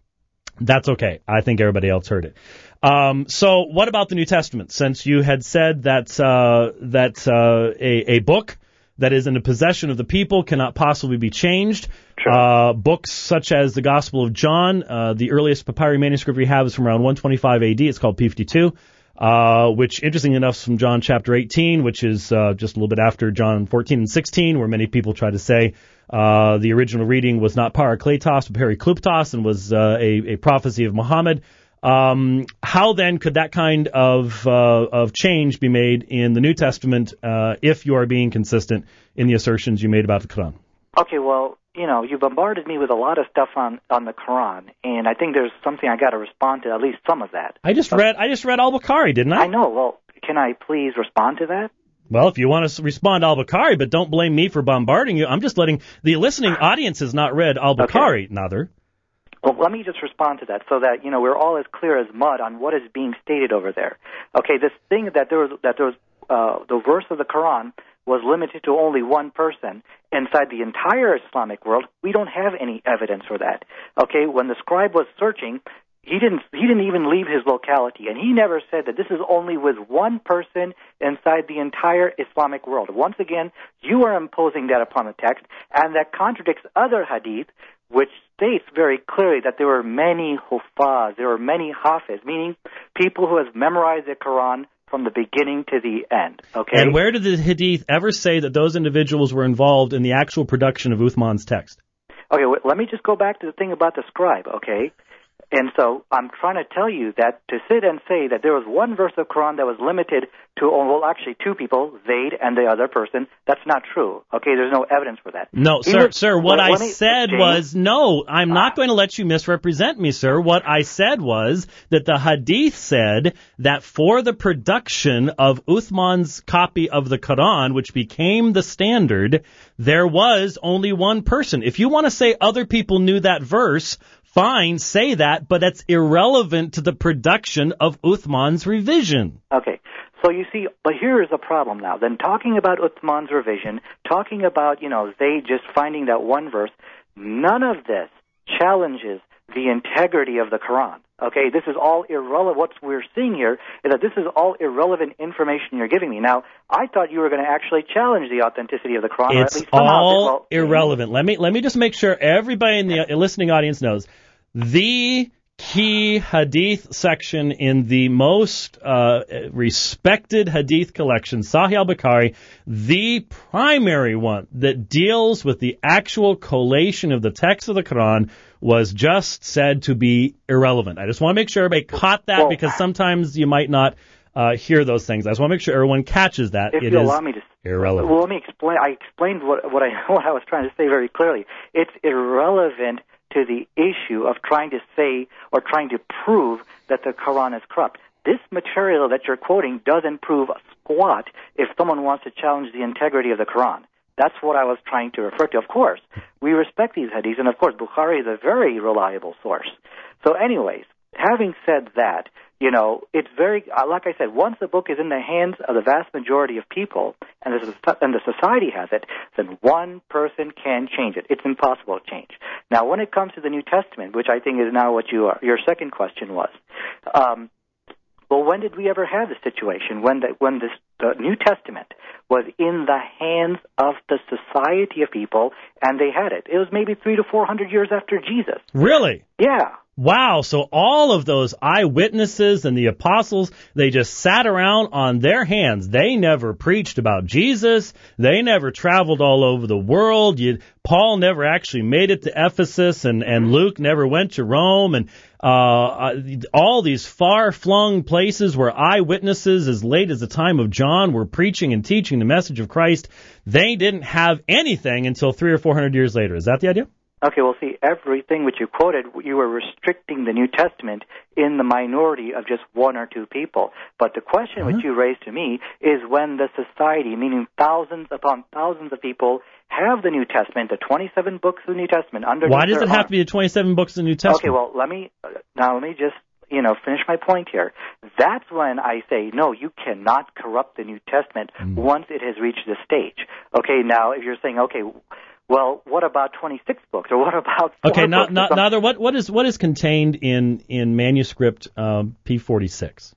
[SPEAKER 2] That's okay. I think everybody else heard it. Um, so what about the New Testament? Since you had said that uh, that uh, a, a book that is in the possession of the people cannot possibly be changed,
[SPEAKER 3] sure.
[SPEAKER 2] uh, books such as the Gospel of John, uh, the earliest papyri manuscript we have is from around one twenty-five A D. It's called P fifty-two, uh, which, interestingly enough, is from John chapter eighteen, which is uh, just a little bit after John fourteen and sixteen, where many people try to say Uh, the original reading was not Parakletos, but Perikluptos, and was uh, a, a prophecy of Muhammad. Um, how then could that kind of uh, of change be made in the New Testament uh, if you are being consistent in the assertions you made about the Quran?
[SPEAKER 3] Okay, well, you know, you bombarded me with a lot of stuff on, on the Quran, and I think there's something I got to respond to, at least some of that.
[SPEAKER 2] I just
[SPEAKER 3] so,
[SPEAKER 2] read I just read Al-Bukhari, didn't I?
[SPEAKER 3] I know. Well, can I please respond to that?
[SPEAKER 2] Well, if you want to respond to Al-Bukhari, but don't blame me for bombarding you. I'm just letting the listening audience has not read Al-Bukhari,
[SPEAKER 3] okay.
[SPEAKER 2] Nather.
[SPEAKER 3] Well, let me just respond to that so that, you know, we're all as clear as mud on what is being stated over there. Okay, this thing that there was, that there was, uh, the verse of the Quran was limited to only one person inside the entire Islamic world. We don't have any evidence for that. Okay, when the scribe was searching, He didn't he didn't even leave his locality, and he never said that this is only with one person inside the entire Islamic world. Once again, you are imposing that upon the text, and that contradicts other hadith, which states very clearly that there were many huffaz, there were many hafiz, meaning people who have memorized the Quran from the beginning to the end. Okay.
[SPEAKER 2] And where did the hadith ever say that those individuals were involved in the actual production of Uthman's text?
[SPEAKER 3] Okay, well, let me just go back to the thing about the scribe, okay? And so I'm trying to tell you that to sit and say that there was one verse of Quran that was limited to, well, actually two people, Zayd and the other person, that's not true. Okay, there's no evidence for that.
[SPEAKER 2] No,
[SPEAKER 3] he
[SPEAKER 2] sir,
[SPEAKER 3] was,
[SPEAKER 2] sir, what
[SPEAKER 3] well,
[SPEAKER 2] I
[SPEAKER 3] me,
[SPEAKER 2] said
[SPEAKER 3] James,
[SPEAKER 2] was, no, I'm not going to let you misrepresent me, sir. What I said was that the hadith said that for the production of Uthman's copy of the Quran, which became the standard, there was only one person. If you want to say other people knew that verse, fine, say that, but that's irrelevant to the production of Uthman's revision.
[SPEAKER 3] Okay, so you see, but here is the problem now. Then talking about Uthman's revision, talking about, you know, they just finding that one verse, none of this challenges the integrity of the Quran. Okay, this is all irrelevant. What we're seeing here is that this is all irrelevant information you're giving me. Now, I thought you were going to actually challenge the authenticity of the Quran.
[SPEAKER 2] It's
[SPEAKER 3] or at least somehow
[SPEAKER 2] all
[SPEAKER 3] well,
[SPEAKER 2] irrelevant. Let me let me just make sure everybody in the listening audience knows. The key hadith section in the most uh, respected hadith collection, Sahih al-Bukhari, the primary one that deals with the actual collation of the text of the Quran, was just said to be irrelevant. I just want to make sure everybody caught that, well, because sometimes you might not uh, hear those things. I just want to make sure everyone catches that.
[SPEAKER 3] If
[SPEAKER 2] it
[SPEAKER 3] you
[SPEAKER 2] is
[SPEAKER 3] allow me to,
[SPEAKER 2] irrelevant.
[SPEAKER 3] Well, let me explain. I explained what, what I what I was trying to say very clearly. It's irrelevant to the issue of trying to say or trying to prove that the Quran is corrupt. This material that you're quoting doesn't prove squat if someone wants to challenge the integrity of the Quran. That's what I was trying to refer to. Of course, we respect these hadiths, and of course, Bukhari is a very reliable source. So anyways, having said that, you know, it's very, like I said, once the book is in the hands of the vast majority of people, and the, and the society has it, then one person can change it. It's impossible to change. Now, when it comes to the New Testament, which I think is now what you are, your second question was, um, well, when did we ever have the situation when the, when this, the New Testament was in the hands of the society of people, and they had it? It was maybe three to four hundred years after Jesus.
[SPEAKER 2] Really?
[SPEAKER 3] Yeah.
[SPEAKER 2] Wow, so all of those eyewitnesses and the apostles, they just sat around on their hands. They never preached about Jesus. They never traveled all over the world. You, Paul never actually made it to Ephesus, and, and Luke never went to Rome. And uh, all these far-flung places where eyewitnesses as late as the time of John were preaching and teaching the message of Christ, they didn't have anything until three or four hundred years later. Is that the idea?
[SPEAKER 3] Okay, well, see, everything which you quoted, you were restricting the New Testament in the minority of just one or two people. But the question mm-hmm. which you raised to me is when the society, meaning thousands upon thousands of people, have the New Testament, the twenty-seven books of the New Testament under.
[SPEAKER 2] Why does it have to be the twenty-seven books of the New Testament?
[SPEAKER 3] Okay, well, let me now let me just you know finish my point here. That's when I say no, you cannot corrupt the New Testament mm-hmm. once it has reached this stage. Okay, now if you're saying okay. Well, what about twenty-six books, or what about four
[SPEAKER 2] okay? Not,
[SPEAKER 3] books
[SPEAKER 2] not, neither. What, what is what is contained in in manuscript um, P forty-six?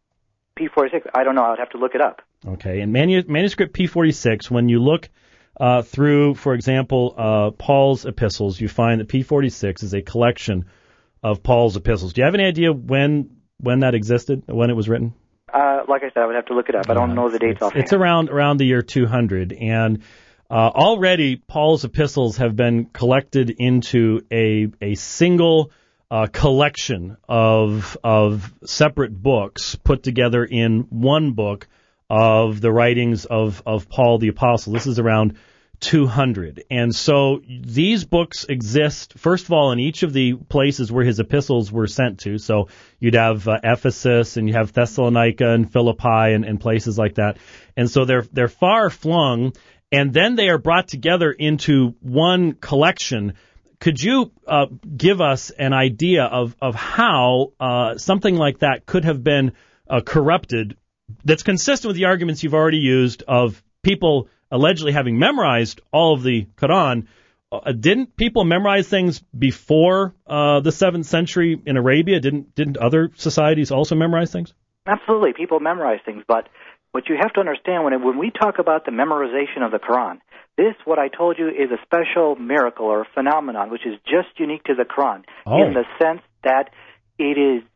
[SPEAKER 3] P forty-six. I don't know. I would have to look it up.
[SPEAKER 2] Okay, in manu- manuscript P forty-six, when you look uh, through, for example, uh, Paul's epistles, you find that P forty-six is a collection of Paul's epistles. Do you have any idea when when that existed, when it was written?
[SPEAKER 3] Uh, like I said, I would have to look it up. I don't uh, know the dates offhand.
[SPEAKER 2] It's around around the year two hundred, and Uh, already, Paul's epistles have been collected into a a single uh, collection of of separate books put together in one book of the writings of, of Paul the Apostle. This is around two hundred. And so these books exist, first of all, in each of the places where his epistles were sent to. So you'd have uh, Ephesus, and you have Thessalonica and Philippi and, and places like that. And so they're they're far flung. And then they are brought together into one collection. Could you uh, give us an idea of, of how uh, something like that could have been uh, corrupted that's consistent with the arguments you've already used of people allegedly having memorized all of the Quran? Uh, didn't people memorize things before uh, the seventh century in Arabia? Didn't didn't other societies also memorize things?
[SPEAKER 3] Absolutely. People memorize things, but what you have to understand, when it, when we talk about the memorization of the Quran, this, what I told you, is a special miracle or phenomenon which is just unique to the Quran oh. in the sense that it is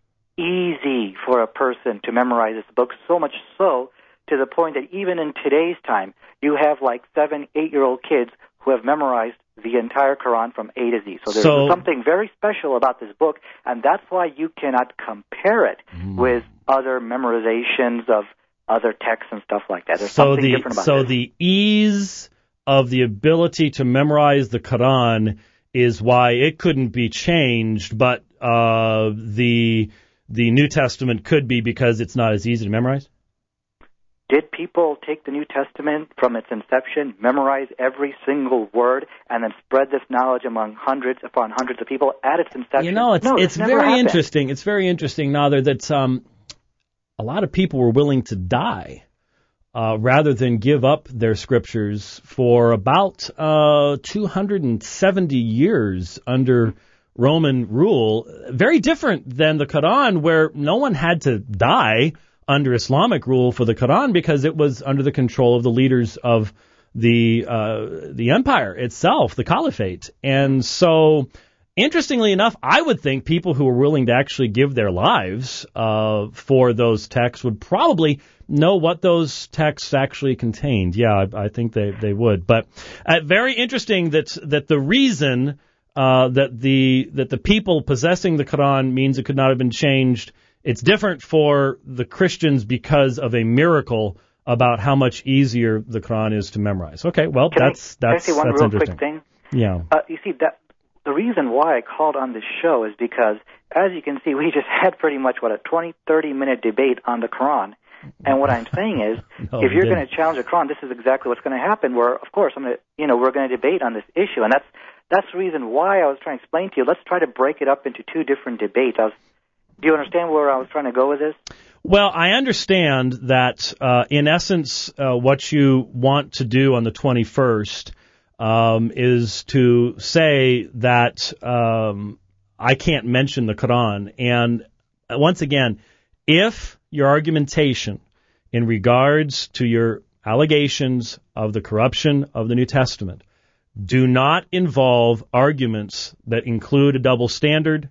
[SPEAKER 3] easy for a person to memorize this book, so much so to the point that even in today's time, you have like seven, eight-year-old kids who have memorized the entire Quran from A to Z. So there's so, something very special about this book, and that's why you cannot compare it mm. with other memorizations of other texts and stuff like that. There's
[SPEAKER 2] so
[SPEAKER 3] something
[SPEAKER 2] the,
[SPEAKER 3] different about
[SPEAKER 2] so
[SPEAKER 3] this.
[SPEAKER 2] So the ease of the ability to memorize the Quran is why it couldn't be changed, but uh, the the New Testament could be because it's not as easy to memorize?
[SPEAKER 3] Did people take the New Testament from its inception, memorize every single word, and then spread this knowledge among hundreds upon hundreds of people at its inception?
[SPEAKER 2] You know, it's
[SPEAKER 3] no,
[SPEAKER 2] it's very
[SPEAKER 3] happened.
[SPEAKER 2] interesting. It's very interesting, Nader, that um, a lot of people were willing to die uh, rather than give up their scriptures for about uh, two hundred seventy years under Roman rule. Very different than the Quran, where no one had to die under Islamic rule for the Quran because it was under the control of the leaders of the uh, the empire itself, the caliphate. And so, interestingly enough, I would think people who were willing to actually give their lives uh, for those texts would probably know what those texts actually contained. Yeah, I, I think they, they would. But uh, very interesting that that the reason uh, that the that the people possessing the Quran means it could not have been changed. It's different for the Christians because of a miracle about how much easier the Quran is to memorize. Okay, well,
[SPEAKER 3] can
[SPEAKER 2] that's
[SPEAKER 3] I,
[SPEAKER 2] that's
[SPEAKER 3] can I say one
[SPEAKER 2] that's
[SPEAKER 3] real
[SPEAKER 2] interesting.
[SPEAKER 3] Quick thing?
[SPEAKER 2] Yeah.
[SPEAKER 3] Uh, you see, that the reason why I called on this show is because, as you can see, we just had pretty much what a twenty, thirty minute debate on the Quran. And what I'm saying is,
[SPEAKER 2] no,
[SPEAKER 3] if you're going to challenge the Quran, this is exactly what's going to happen. Where, of course, I'm going to, you know, we're going to debate on this issue, and that's that's the reason why I was trying to explain to you. Let's try to break it up into two different debates. I was Do you understand where I was trying to go with this?
[SPEAKER 2] Well, I understand that, uh, in essence, uh, what you want to do on the twenty-first um, is to say that um, I can't mention the Quran. And once again, if your argumentation in regards to your allegations of the corruption of the New Testament do not involve arguments that include a double standard,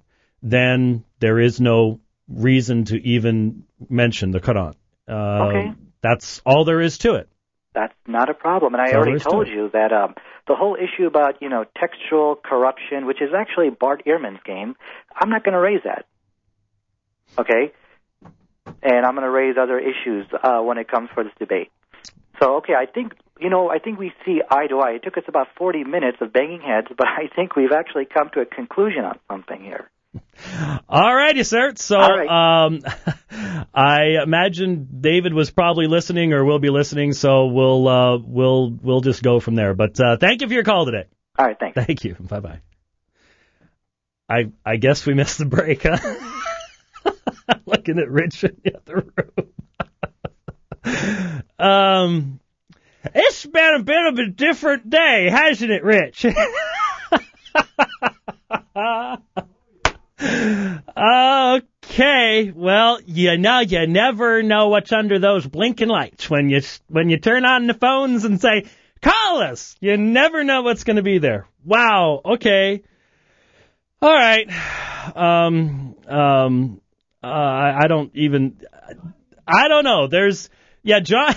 [SPEAKER 2] then there is no reason to even mention the Quran. Uh,
[SPEAKER 3] okay.
[SPEAKER 2] That's all there is to it.
[SPEAKER 3] That's not a problem. And I
[SPEAKER 2] That's
[SPEAKER 3] already told you that um, the whole issue about, you know, textual corruption, which is actually Bart Ehrman's game, I'm not going to raise that. Okay? And I'm going to raise other issues uh, when it comes for this debate. So, okay, I think, you know, I think we see eye to eye. It took us about forty minutes of banging heads, but I think we've actually come to a conclusion on something here.
[SPEAKER 2] All righty, sir. So
[SPEAKER 3] right.
[SPEAKER 2] um, I imagine David was probably listening or will be listening, so we'll uh, we'll we'll just go from there. But uh, thank you for your call today.
[SPEAKER 3] All right, thanks.
[SPEAKER 2] Thank you. Bye-bye. I I guess we missed the break, huh? Looking at Rich in the other room. um, it's been a bit of a different day, hasn't it, Rich? Okay, well, you know, you never know what's under those blinking lights when you when you turn on the phones and say, call us. You never know what's going to be there. Wow, okay. All right. Um, um, uh, I, I don't even, I don't know. There's, yeah, John,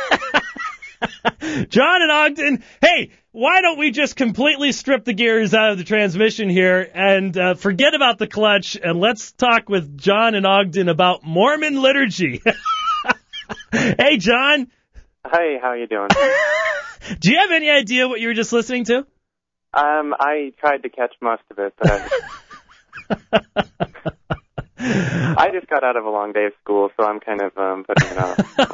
[SPEAKER 2] John and Ogden, hey, why don't we just completely strip the gears out of the transmission here and uh, forget about the clutch, and let's talk with John and Ogden about Mormon liturgy. Hey, John.
[SPEAKER 4] Hey, how you doing?
[SPEAKER 2] Do you have any idea what you were just listening to?
[SPEAKER 4] Um, I tried to catch most of it, but I, I just got out of a long day of school, so I'm kind of um, putting it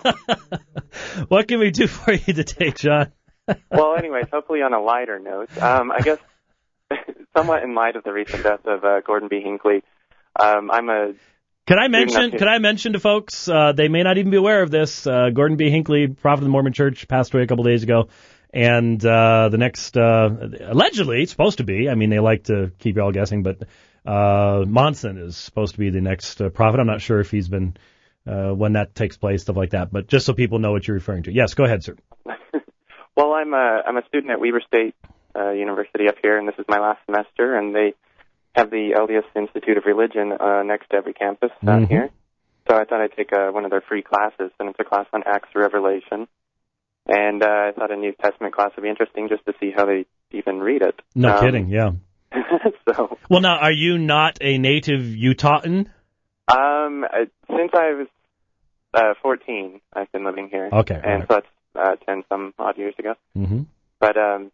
[SPEAKER 4] off.
[SPEAKER 2] What can we do for you today, John?
[SPEAKER 4] Well, anyways, hopefully on a lighter note, um, I guess somewhat in light of the recent death of uh, Gordon B. Hinckley, um, I'm a
[SPEAKER 2] Can I mention? Can I mention to folks? Uh, they may not even be aware of this. Uh, Gordon B. Hinckley, prophet of the Mormon Church, passed away a couple days ago, and uh, the next, uh, allegedly, it's supposed to be. I mean, they like to keep you all guessing, but uh, Monson is supposed to be the next uh, prophet. I'm not sure if he's been uh, when that takes place, stuff like that. But just so people know what you're referring to. Yes, go ahead, sir.
[SPEAKER 4] Well, I'm a I'm a student at Weber State uh, University up here, and this is my last semester, and they have the L D S Institute of Religion uh, next to every campus down
[SPEAKER 2] Mm-hmm.
[SPEAKER 4] here. So I thought I'd take uh, one of their free classes, and it's a class on Acts to Revelation. And uh, I thought a New Testament class would be interesting just to see how they even read it.
[SPEAKER 2] No
[SPEAKER 4] um,
[SPEAKER 2] kidding, yeah.
[SPEAKER 4] So.
[SPEAKER 2] Well, now, are you not a native Utahan?
[SPEAKER 4] Um, uh, since I was uh, fourteen, I've been living here.
[SPEAKER 2] Okay,
[SPEAKER 4] and
[SPEAKER 2] right.
[SPEAKER 4] so that's uh, ten some odd years ago.
[SPEAKER 2] Mm-hmm.
[SPEAKER 4] But um,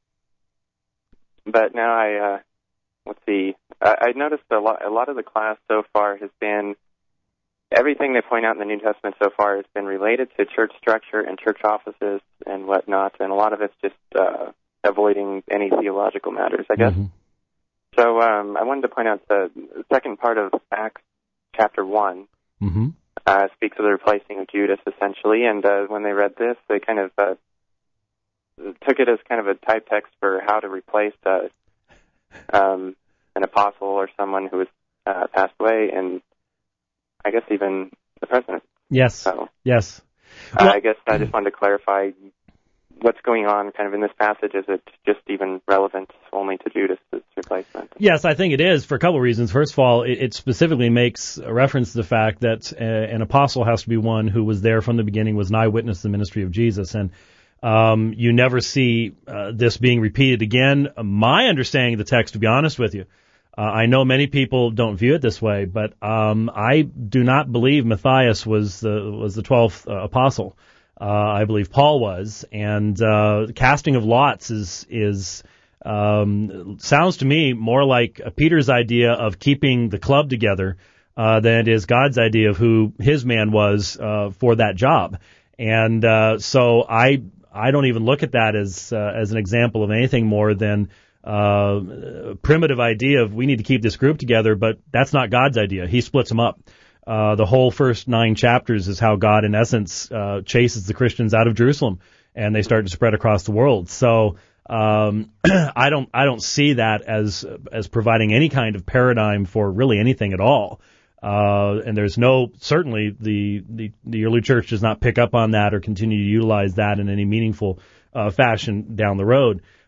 [SPEAKER 4] but now I uh, let's see. I, I noticed a lot. A lot of the class so far has been everything they point out in the New Testament so far has been related to church structure and church offices and whatnot, and a lot of it's just uh, avoiding any theological matters, I guess.
[SPEAKER 2] Mm-hmm.
[SPEAKER 4] So um, I wanted to point out the second part of Acts chapter one
[SPEAKER 2] Mm-hmm.
[SPEAKER 4] uh, speaks of the replacing of Judas, essentially, and uh, when they read this, they kind of uh, took it as kind of a type text for how to replace uh, um, an apostle or someone who was uh, passed away, and I guess even the president.
[SPEAKER 2] Yes,
[SPEAKER 4] so,
[SPEAKER 2] yes.
[SPEAKER 4] Uh,
[SPEAKER 2] Well,
[SPEAKER 4] I guess I just wanted to clarify what's going on kind of in this passage. Is it just even relevant only to Judas' replacement?
[SPEAKER 2] Yes, I think it is for a couple of reasons. First of all, it, it specifically makes a reference to the fact that uh, an apostle has to be one who was there from the beginning, was an eyewitness to the ministry of Jesus. And um, you never see uh, this being repeated again. My understanding of the text, to be honest with you, uh, I know many people don't view it this way, but um, I do not believe Matthias was the, was the twelfth uh, apostle. Uh, I believe Paul was, and uh, casting of lots is is um, sounds to me more like Peter's idea of keeping the club together uh, than it is God's idea of who his man was uh, for that job. And uh, so I I don't even look at that as uh, as an example of anything more than uh, a primitive idea of we need to keep this group together, but that's not God's idea. He splits them up. Uh, the whole first nine chapters is how God, in essence, uh, chases the Christians out of Jerusalem, and they start to spread across the world. So um, I don't, I don't see that as as providing any kind of paradigm for really anything at all. Uh, and there's no, certainly the, the the early church does not pick up on that or continue to utilize that in any meaningful uh, fashion down the road.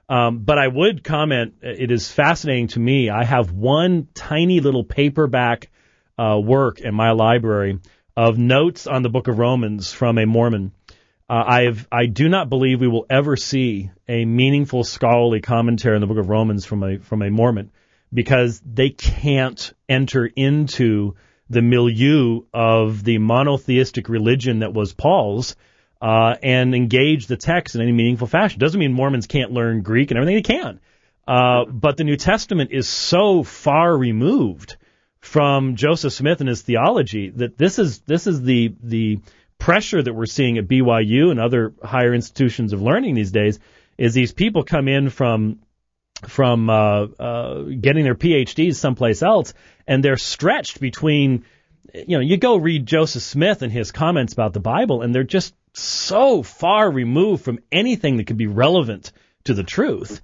[SPEAKER 2] Um, but I would comment, it is fascinating to me. I have one tiny little paperback uh, work in my library of notes on the Book of Romans from a Mormon. Uh, I have, I do not believe we will ever see a meaningful scholarly commentary on the Book of Romans from a from a Mormon, because they can't enter into the milieu of the monotheistic religion that was Paul's uh, and engage the text in any meaningful fashion. Doesn't mean Mormons can't learn Greek and everything. They can. Uh, but the New Testament is so far removed from Joseph Smith and his theology that this is this is the the pressure that we're seeing at B Y U and other higher institutions of learning these days, is these people come in from from uh, uh, getting their P H Ds someplace else, and they're stretched between, you know, you go read Joseph Smith and his comments about the Bible, and they're just so far removed from anything that could be relevant to the truth,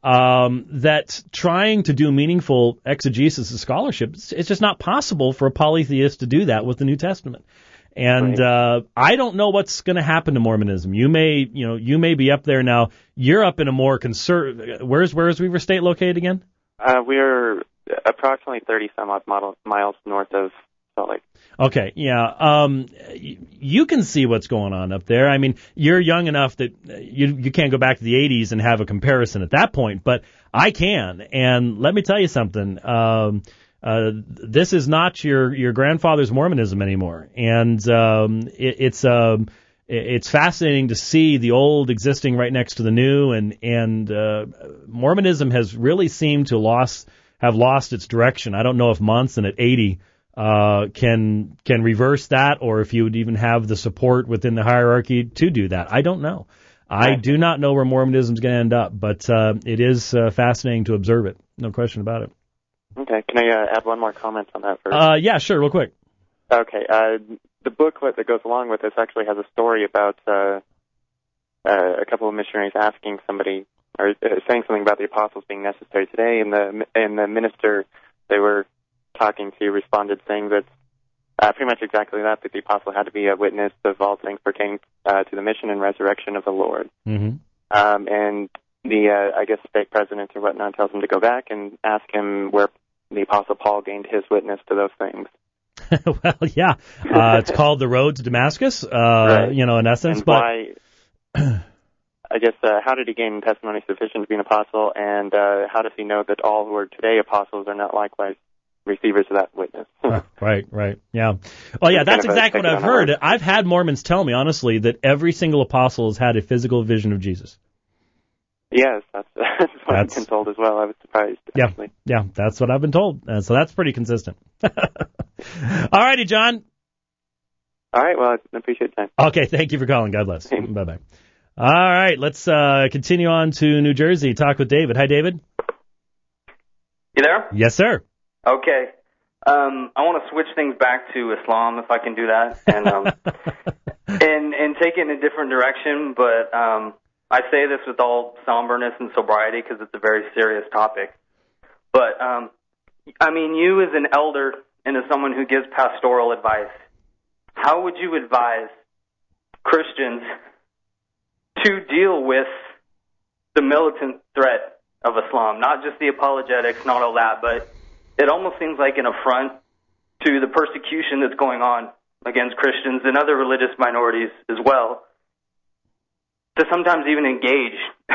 [SPEAKER 2] um, that trying to do meaningful exegesis and scholarship, it's, it's just not possible for a polytheist to do that with the New Testament. And uh, I don't know what's going to happen to Mormonism. You may, you know, you may be up there now. You're up in a more conservative. Where's where's Weaver State located again?
[SPEAKER 4] Uh, we're approximately thirty some odd miles north of Salt Lake.
[SPEAKER 2] Okay, yeah. Um, you can see what's going on up there. I mean, you're young enough that you you can't go back to the eighties and have a comparison at that point, but I can. And let me tell you something. Um, Uh, this is not your, your grandfather's Mormonism anymore. And, um, it, it's, um, it's fascinating to see the old existing right next to the new, and, and, uh, Mormonism has really seemed to lost, have lost its direction. I don't know if Monson at eighty, uh, can, can reverse that, or if you would even have the support within the hierarchy to do that. I don't know. I do not know where Mormonism is going to end up, but, uh, it is, uh, fascinating to observe it. No question about it.
[SPEAKER 4] Okay, can I uh, add one more comment on that first?
[SPEAKER 2] Uh, yeah, sure, real quick.
[SPEAKER 4] Okay, uh, the booklet that goes along with this actually has a story about uh, uh, a couple of missionaries asking somebody, or uh, saying something about the apostles being necessary today, and the and the minister they were talking to responded saying that uh, pretty much exactly that, that the apostle had to be a witness of all things pertaining uh, to the mission and resurrection of the Lord.
[SPEAKER 2] Mm-hmm.
[SPEAKER 4] Um, and the, uh, I guess, stake president or whatnot tells him to go back and ask him where the Apostle Paul gained his witness to those things.
[SPEAKER 2] Well, yeah. Uh, it's called The Road to Damascus, uh, right. You know, in essence.
[SPEAKER 4] And
[SPEAKER 2] but
[SPEAKER 4] why, I guess, uh, how did he gain testimony sufficient to be an apostle, and uh, how does he know that all who are today apostles are not likewise receivers of that witness?
[SPEAKER 2] Right, right, yeah. Well, yeah, that's exactly what I've heard. I've had Mormons tell me, honestly, that every single apostle has had a physical vision of Jesus.
[SPEAKER 4] Yes, that's, that's what that's, I've been told as well. I was surprised, actually.
[SPEAKER 2] Yeah, yeah, that's what I've been told. Uh, so that's pretty consistent. All righty, John.
[SPEAKER 4] All right, well, I appreciate the time.
[SPEAKER 2] Okay, thank you for calling. God bless. Bye-bye. All right, let's uh, continue on to New Jersey. Talk with David. Hi, David.
[SPEAKER 5] You there?
[SPEAKER 2] Yes, sir.
[SPEAKER 5] Okay. Um, I want to switch things back to Islam, if I can do that, and um, and, and take it in a different direction, but... Um, I say this with all somberness and sobriety because it's a very serious topic. But, um, I mean, you as an elder and as someone who gives pastoral advice, how would you advise Christians to deal with the militant threat of Islam? Not just the apologetics, not all that, but it almost seems like an affront to the persecution that's going on against Christians and other religious minorities as well, to sometimes even engage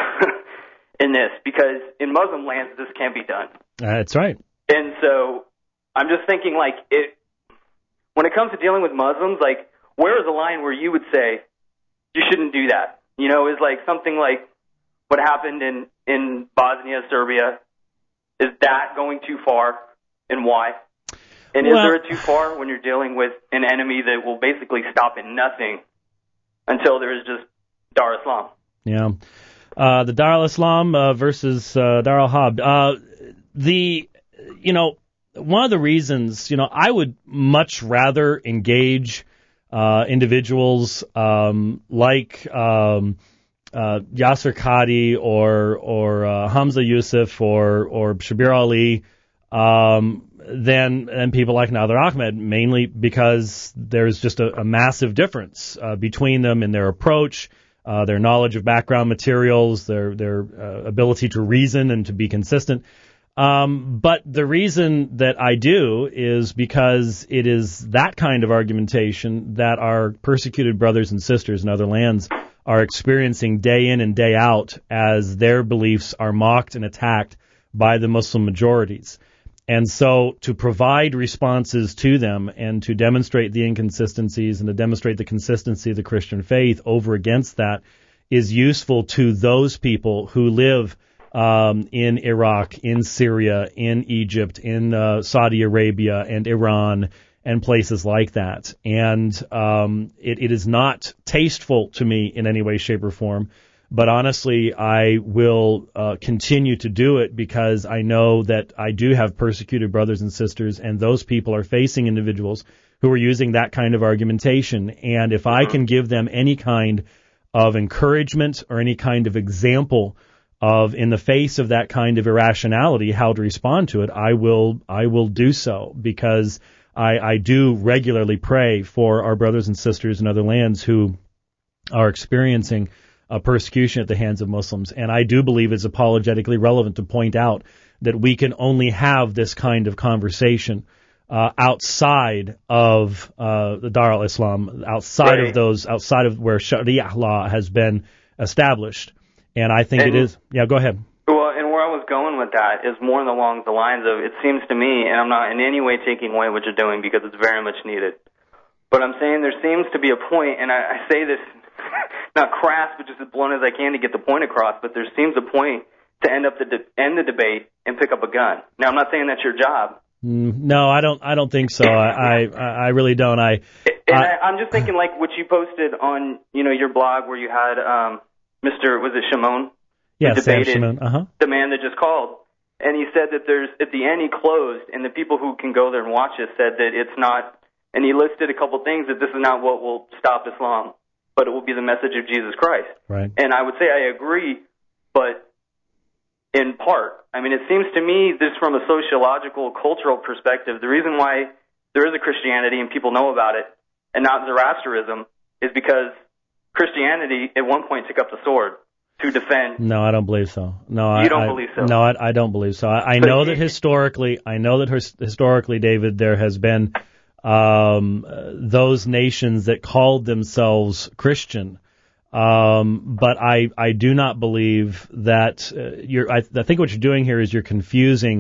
[SPEAKER 5] in this, because in Muslim lands this can't be done.
[SPEAKER 2] That's right.
[SPEAKER 5] And so I'm just thinking, like, it when it comes to dealing with Muslims, like, where is the line where you would say you shouldn't do that? You know, is like something like what happened in, in Bosnia, Serbia, is that going too far, and why? And well, is there too far when you're dealing with an enemy that will basically stop at nothing until there is just Dar Islam?
[SPEAKER 2] Yeah. Uh, the Dar al-Islam uh, versus uh, Dar al-Harb. Uh, the, you know, one of the reasons, you know, I would much rather engage uh, individuals um, like um, uh, Yasser Qadi or or uh, Hamza Yusuf or or Shabir Ali um, than than people like Nader Ahmed, mainly because there's just a, a massive difference uh, between them in their approach. uh, their knowledge of background materials, their their uh, ability to reason and to be consistent. Um, but the reason that I do is because it is that kind of argumentation that our persecuted brothers and sisters in other lands are experiencing day in and day out as their beliefs are mocked and attacked by the Muslim majorities. And so to provide responses to them and to demonstrate the inconsistencies and to demonstrate the consistency of the Christian faith over against that is useful to those people who live um, in Iraq, in Syria, in Egypt, in uh, Saudi Arabia and Iran and places like that. And um, it, it is not tasteful to me in any way, shape, or form. But honestly, I will uh, continue to do it because I know that I do have persecuted brothers and sisters, and those people are facing individuals who are using that kind of argumentation. And if I can give them any kind of encouragement or any kind of example of, in the face of that kind of irrationality, how to respond to it, I will I will do so, because I, I do regularly pray for our brothers and sisters in other lands who are experiencing Uh, persecution at the hands of Muslims. And I do believe it's apologetically relevant to point out that we can only have this kind of conversation uh, outside of uh, the Dar al-Islam, outside
[SPEAKER 5] right.
[SPEAKER 2] of those, outside of where Sharia law has been established. And I think
[SPEAKER 5] and,
[SPEAKER 2] it is. Yeah, go ahead.
[SPEAKER 5] Well, and where I was going with that is more along the lines of, it seems to me, and I'm not in any way taking away what you're doing because it's very much needed, but I'm saying there seems to be a point, and I, I say this not crass, but just as blunt as I can to get the point across, but there seems a point to end up the de- end the debate and pick up a gun. Now, I'm not saying that's your job.
[SPEAKER 2] Mm, no, I don't. I don't think so. I, I, I really don't. I.
[SPEAKER 5] And
[SPEAKER 2] I,
[SPEAKER 5] I, I'm just thinking, like what you posted on, you know, your blog where you had um, Mister Was it Shimon?
[SPEAKER 2] Yeah,
[SPEAKER 5] Who
[SPEAKER 2] Sam
[SPEAKER 5] debated
[SPEAKER 2] Shimon. Uh huh.
[SPEAKER 5] the man that just called, and he said that there's at the end he closed, and the people who can go there and watch it said that it's not, and he listed a couple things that this is not what will stop Islam, but it will be the message of Jesus Christ.
[SPEAKER 2] Right.
[SPEAKER 5] And I would say I agree, but in part. I mean, it seems to me, this from a sociological, cultural perspective, the reason why there is a Christianity and people know about it and not Zoroastrianism is because Christianity at one point took up the sword to defend.
[SPEAKER 2] No, I don't believe so. No, I
[SPEAKER 5] You don't
[SPEAKER 2] I,
[SPEAKER 5] believe so?
[SPEAKER 2] No, I, I don't believe so. I, I know that historically, I know that his, historically, David, there has been Um, those nations that called themselves Christian. Um, but I, I do not believe that uh, you're, I, I think what you're doing here is you're confusing,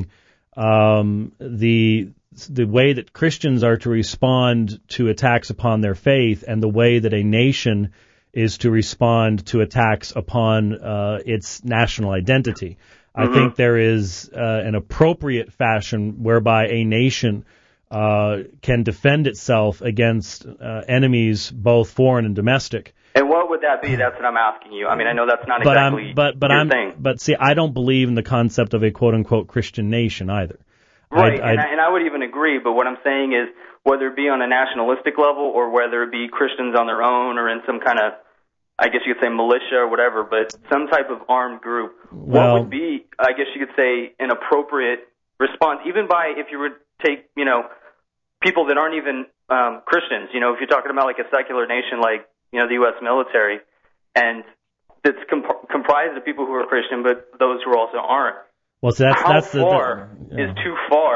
[SPEAKER 2] um, the, the way that Christians are to respond to attacks upon their faith and the way that a nation is to respond to attacks upon, uh, its national identity. Mm-hmm. I think there is, uh, an appropriate fashion whereby a nation Uh, can defend itself against uh, enemies, both foreign and domestic.
[SPEAKER 5] And what would that be? That's what I'm asking you. I mean, I know that's not
[SPEAKER 2] but
[SPEAKER 5] exactly
[SPEAKER 2] I'm, but, but
[SPEAKER 5] your
[SPEAKER 2] I'm,
[SPEAKER 5] thing.
[SPEAKER 2] But see, I don't believe in the concept of a quote-unquote Christian nation either.
[SPEAKER 5] Right,
[SPEAKER 2] I, I,
[SPEAKER 5] and, I, and I would even agree, but what I'm saying is whether it be on a nationalistic level or whether it be Christians on their own or in some kind of, I guess you could say militia or whatever, but some type of armed group,
[SPEAKER 2] well,
[SPEAKER 5] what would be, I guess you could say, an appropriate response, even by, if you would take, you know, people that aren't even um, Christians, you know, if you're talking about like a secular nation like, you know, the U S military, and it's comp- comprised of people who are Christian, but those who also aren't.
[SPEAKER 2] Well, so that's,
[SPEAKER 5] How
[SPEAKER 2] that's
[SPEAKER 5] far
[SPEAKER 2] the, the,
[SPEAKER 5] is too far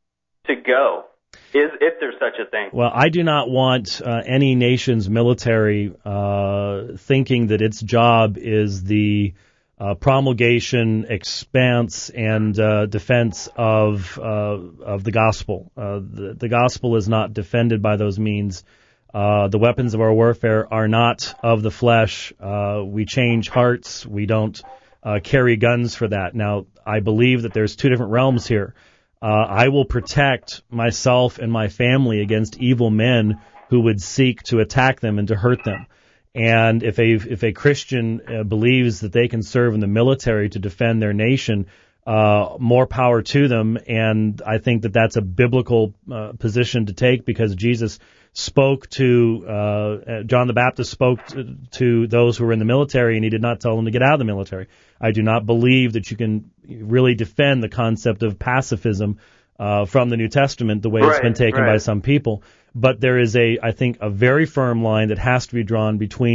[SPEAKER 5] to go, is if there's such a thing?
[SPEAKER 2] Well, I do not want uh, any nation's military uh, thinking that its job is the Uh, promulgation, expanse, and uh, defense of uh, of the gospel. Uh, the, the gospel is not defended by those means. Uh, the weapons of our warfare are not of the flesh. Uh, we change hearts. We don't uh, carry guns for that. Now, I believe that there's two different realms here. Uh, I will protect myself and my family against evil men who would seek to attack them and to hurt them. And if a if a Christian uh, believes that they can serve in the military to defend their nation, uh, more power to them. And I think that that's a biblical uh, position to take because Jesus spoke to uh, John the Baptist spoke to, to those who were in the military, and he did not tell them to get out of the military. I do not believe that you can really defend the concept of pacifism uh, from the New Testament the way
[SPEAKER 5] right,
[SPEAKER 2] it's been taken
[SPEAKER 5] right.
[SPEAKER 2] by some people. But there is a, I think, a very firm line that has to be drawn between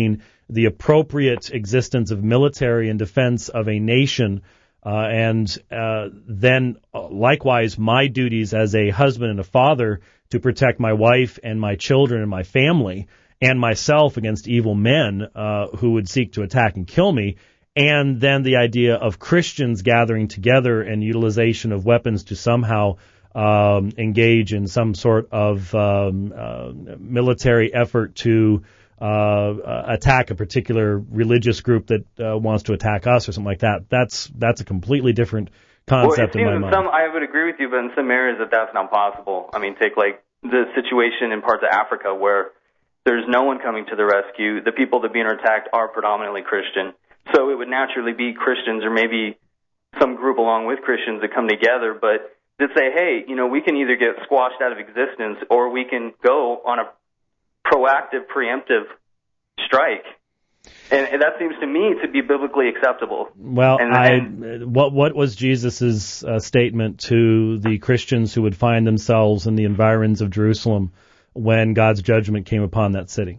[SPEAKER 2] the appropriate existence of military in defense of a nation, uh, and uh, then uh, likewise my duties as a husband and a father to protect my wife and my children and my family and myself against evil men uh, who would seek to attack and kill me, and then the idea of Christians gathering together and utilization of weapons to somehow um, engage in some sort of um, uh, military effort to uh, uh, attack a particular religious group that uh, wants to attack us or something like that. That's that's a completely different concept
[SPEAKER 5] well, it
[SPEAKER 2] in my
[SPEAKER 5] seems
[SPEAKER 2] mind.
[SPEAKER 5] Some, I would agree with you, but in some areas that that's not possible. I mean, take like the situation in parts of Africa where there's no one coming to the rescue. The people that are being attacked are predominantly Christian. So it would naturally be Christians or maybe some group along with Christians that come together, but that say, hey, you know, we can either get squashed out of existence or we can go on a proactive, preemptive strike. And, and that seems to me to be biblically acceptable.
[SPEAKER 2] Well,
[SPEAKER 5] and,
[SPEAKER 2] I,
[SPEAKER 5] and,
[SPEAKER 2] what what was Jesus' uh, statement to the Christians who would find themselves in the environs of Jerusalem when God's judgment came upon that city?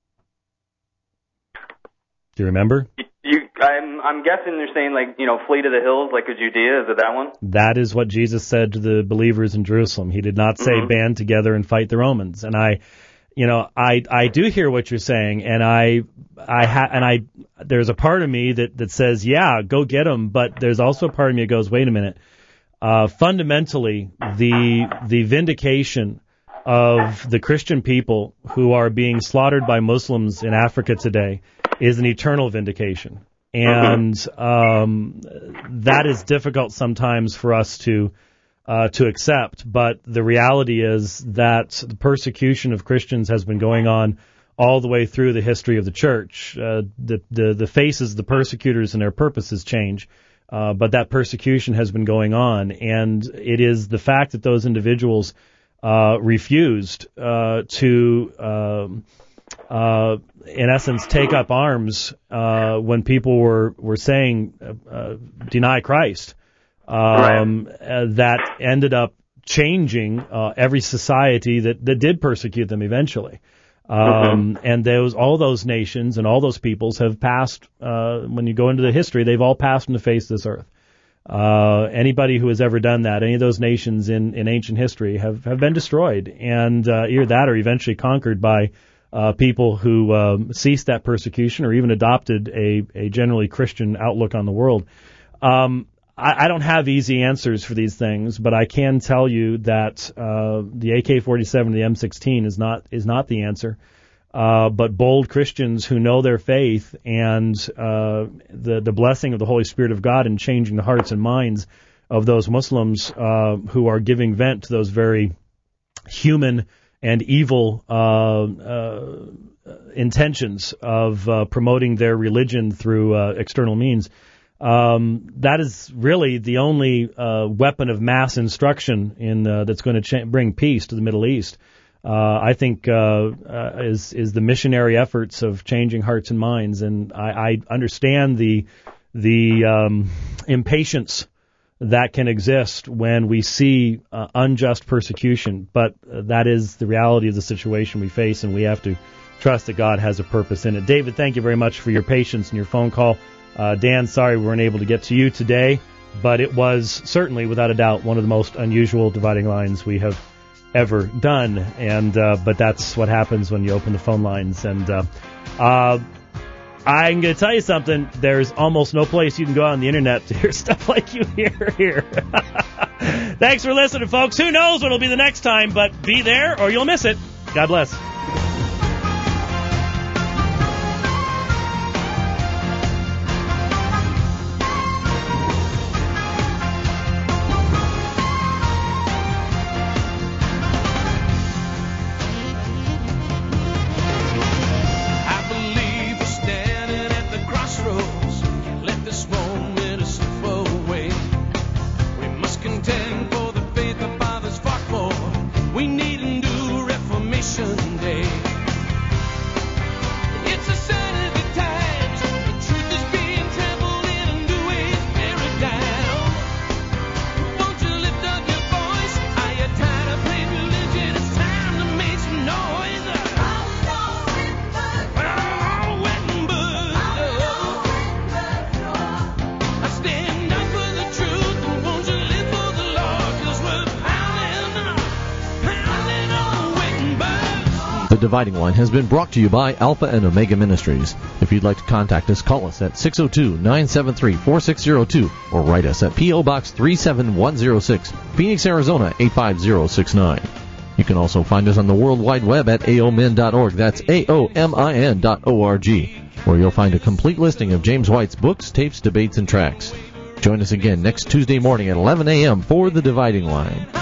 [SPEAKER 2] Do you remember?
[SPEAKER 5] You, I'm, I'm guessing they're saying, like, you know, flee to the hills like a Judea. Is it that one?
[SPEAKER 2] That is what Jesus said to the believers in Jerusalem. He did not say
[SPEAKER 5] Mm-hmm.
[SPEAKER 2] band together and fight the Romans. And I, you know, I I do hear what you're saying, and I I ha- and I there's a part of me that that says, yeah, go get them. But there's also a part of me that goes, wait a minute. Uh, fundamentally, the the vindication of the Christian people who are being slaughtered by Muslims in Africa today is an eternal vindication. And um, that is difficult sometimes for us to uh, to accept. But the reality is that the persecution of Christians has been going on all the way through the history of the church. Uh, the, the, the faces of the persecutors and their purposes change. Uh, but that persecution has been going on. And it is the fact that those individuals uh, refused uh, to... Um, uh, in essence, take up arms uh, when people were were saying uh, uh, deny Christ. Um, right. uh, that ended up changing uh, every society that, that did persecute them eventually. Um, mm-hmm. And those all those nations and all those peoples have passed. Uh, when you go into the history, they've all passed from the face of this earth. Uh, anybody who has ever done that, any of those nations in, in ancient history, have, have been destroyed, and uh, either that or eventually conquered by Uh, people who um, ceased that persecution or even adopted a, a generally Christian outlook on the world. Um, I, I don't have easy answers for these things, but I can tell you that uh, the A K forty-seven, the M sixteen is not is not the answer. Uh, but bold Christians who know their faith and uh, the the blessing of the Holy Spirit of God in changing the hearts and minds of those Muslims uh, who are giving vent to those very human and evil uh, uh, intentions of uh, promoting their religion through uh, external means. Um, that is really the only uh, weapon of mass instruction in uh, that's going to cha- bring peace to the Middle East. Uh, I think uh, uh, is is the missionary efforts of changing hearts and minds, and I, I understand the the um, impatience that can exist when we see uh, unjust persecution, but uh, that is the reality of the situation we face, and we have to trust that God has a purpose in it. David, thank you very much for your patience and your phone call. Uh, Dan, sorry we weren't able to get to you today, but it was certainly, without a doubt, one of the most unusual dividing lines we have ever done, and uh, but that's what happens when you open the phone lines. And uh, uh, I'm going to tell you something. There's almost no place you can go on the internet to hear stuff like you hear here. Thanks for listening, folks. Who knows when it'll be the next time, but be there or you'll miss it. God bless.
[SPEAKER 6] We need a new Reformation Day.
[SPEAKER 1] Dividing Line has been brought to you by Alpha and Omega Ministries. If you'd like to contact us, call us at six oh two, nine seven three, four six oh two or write us at P O. Box three seven one oh six, Phoenix, Arizona eight five zero six nine. You can also find us on the World Wide Web at A O M I N dot org. That's A O M I N dot O R G, where you'll find a complete listing of James White's books, tapes, debates, and tracks. Join us again next Tuesday morning at eleven a.m. for The Dividing Line.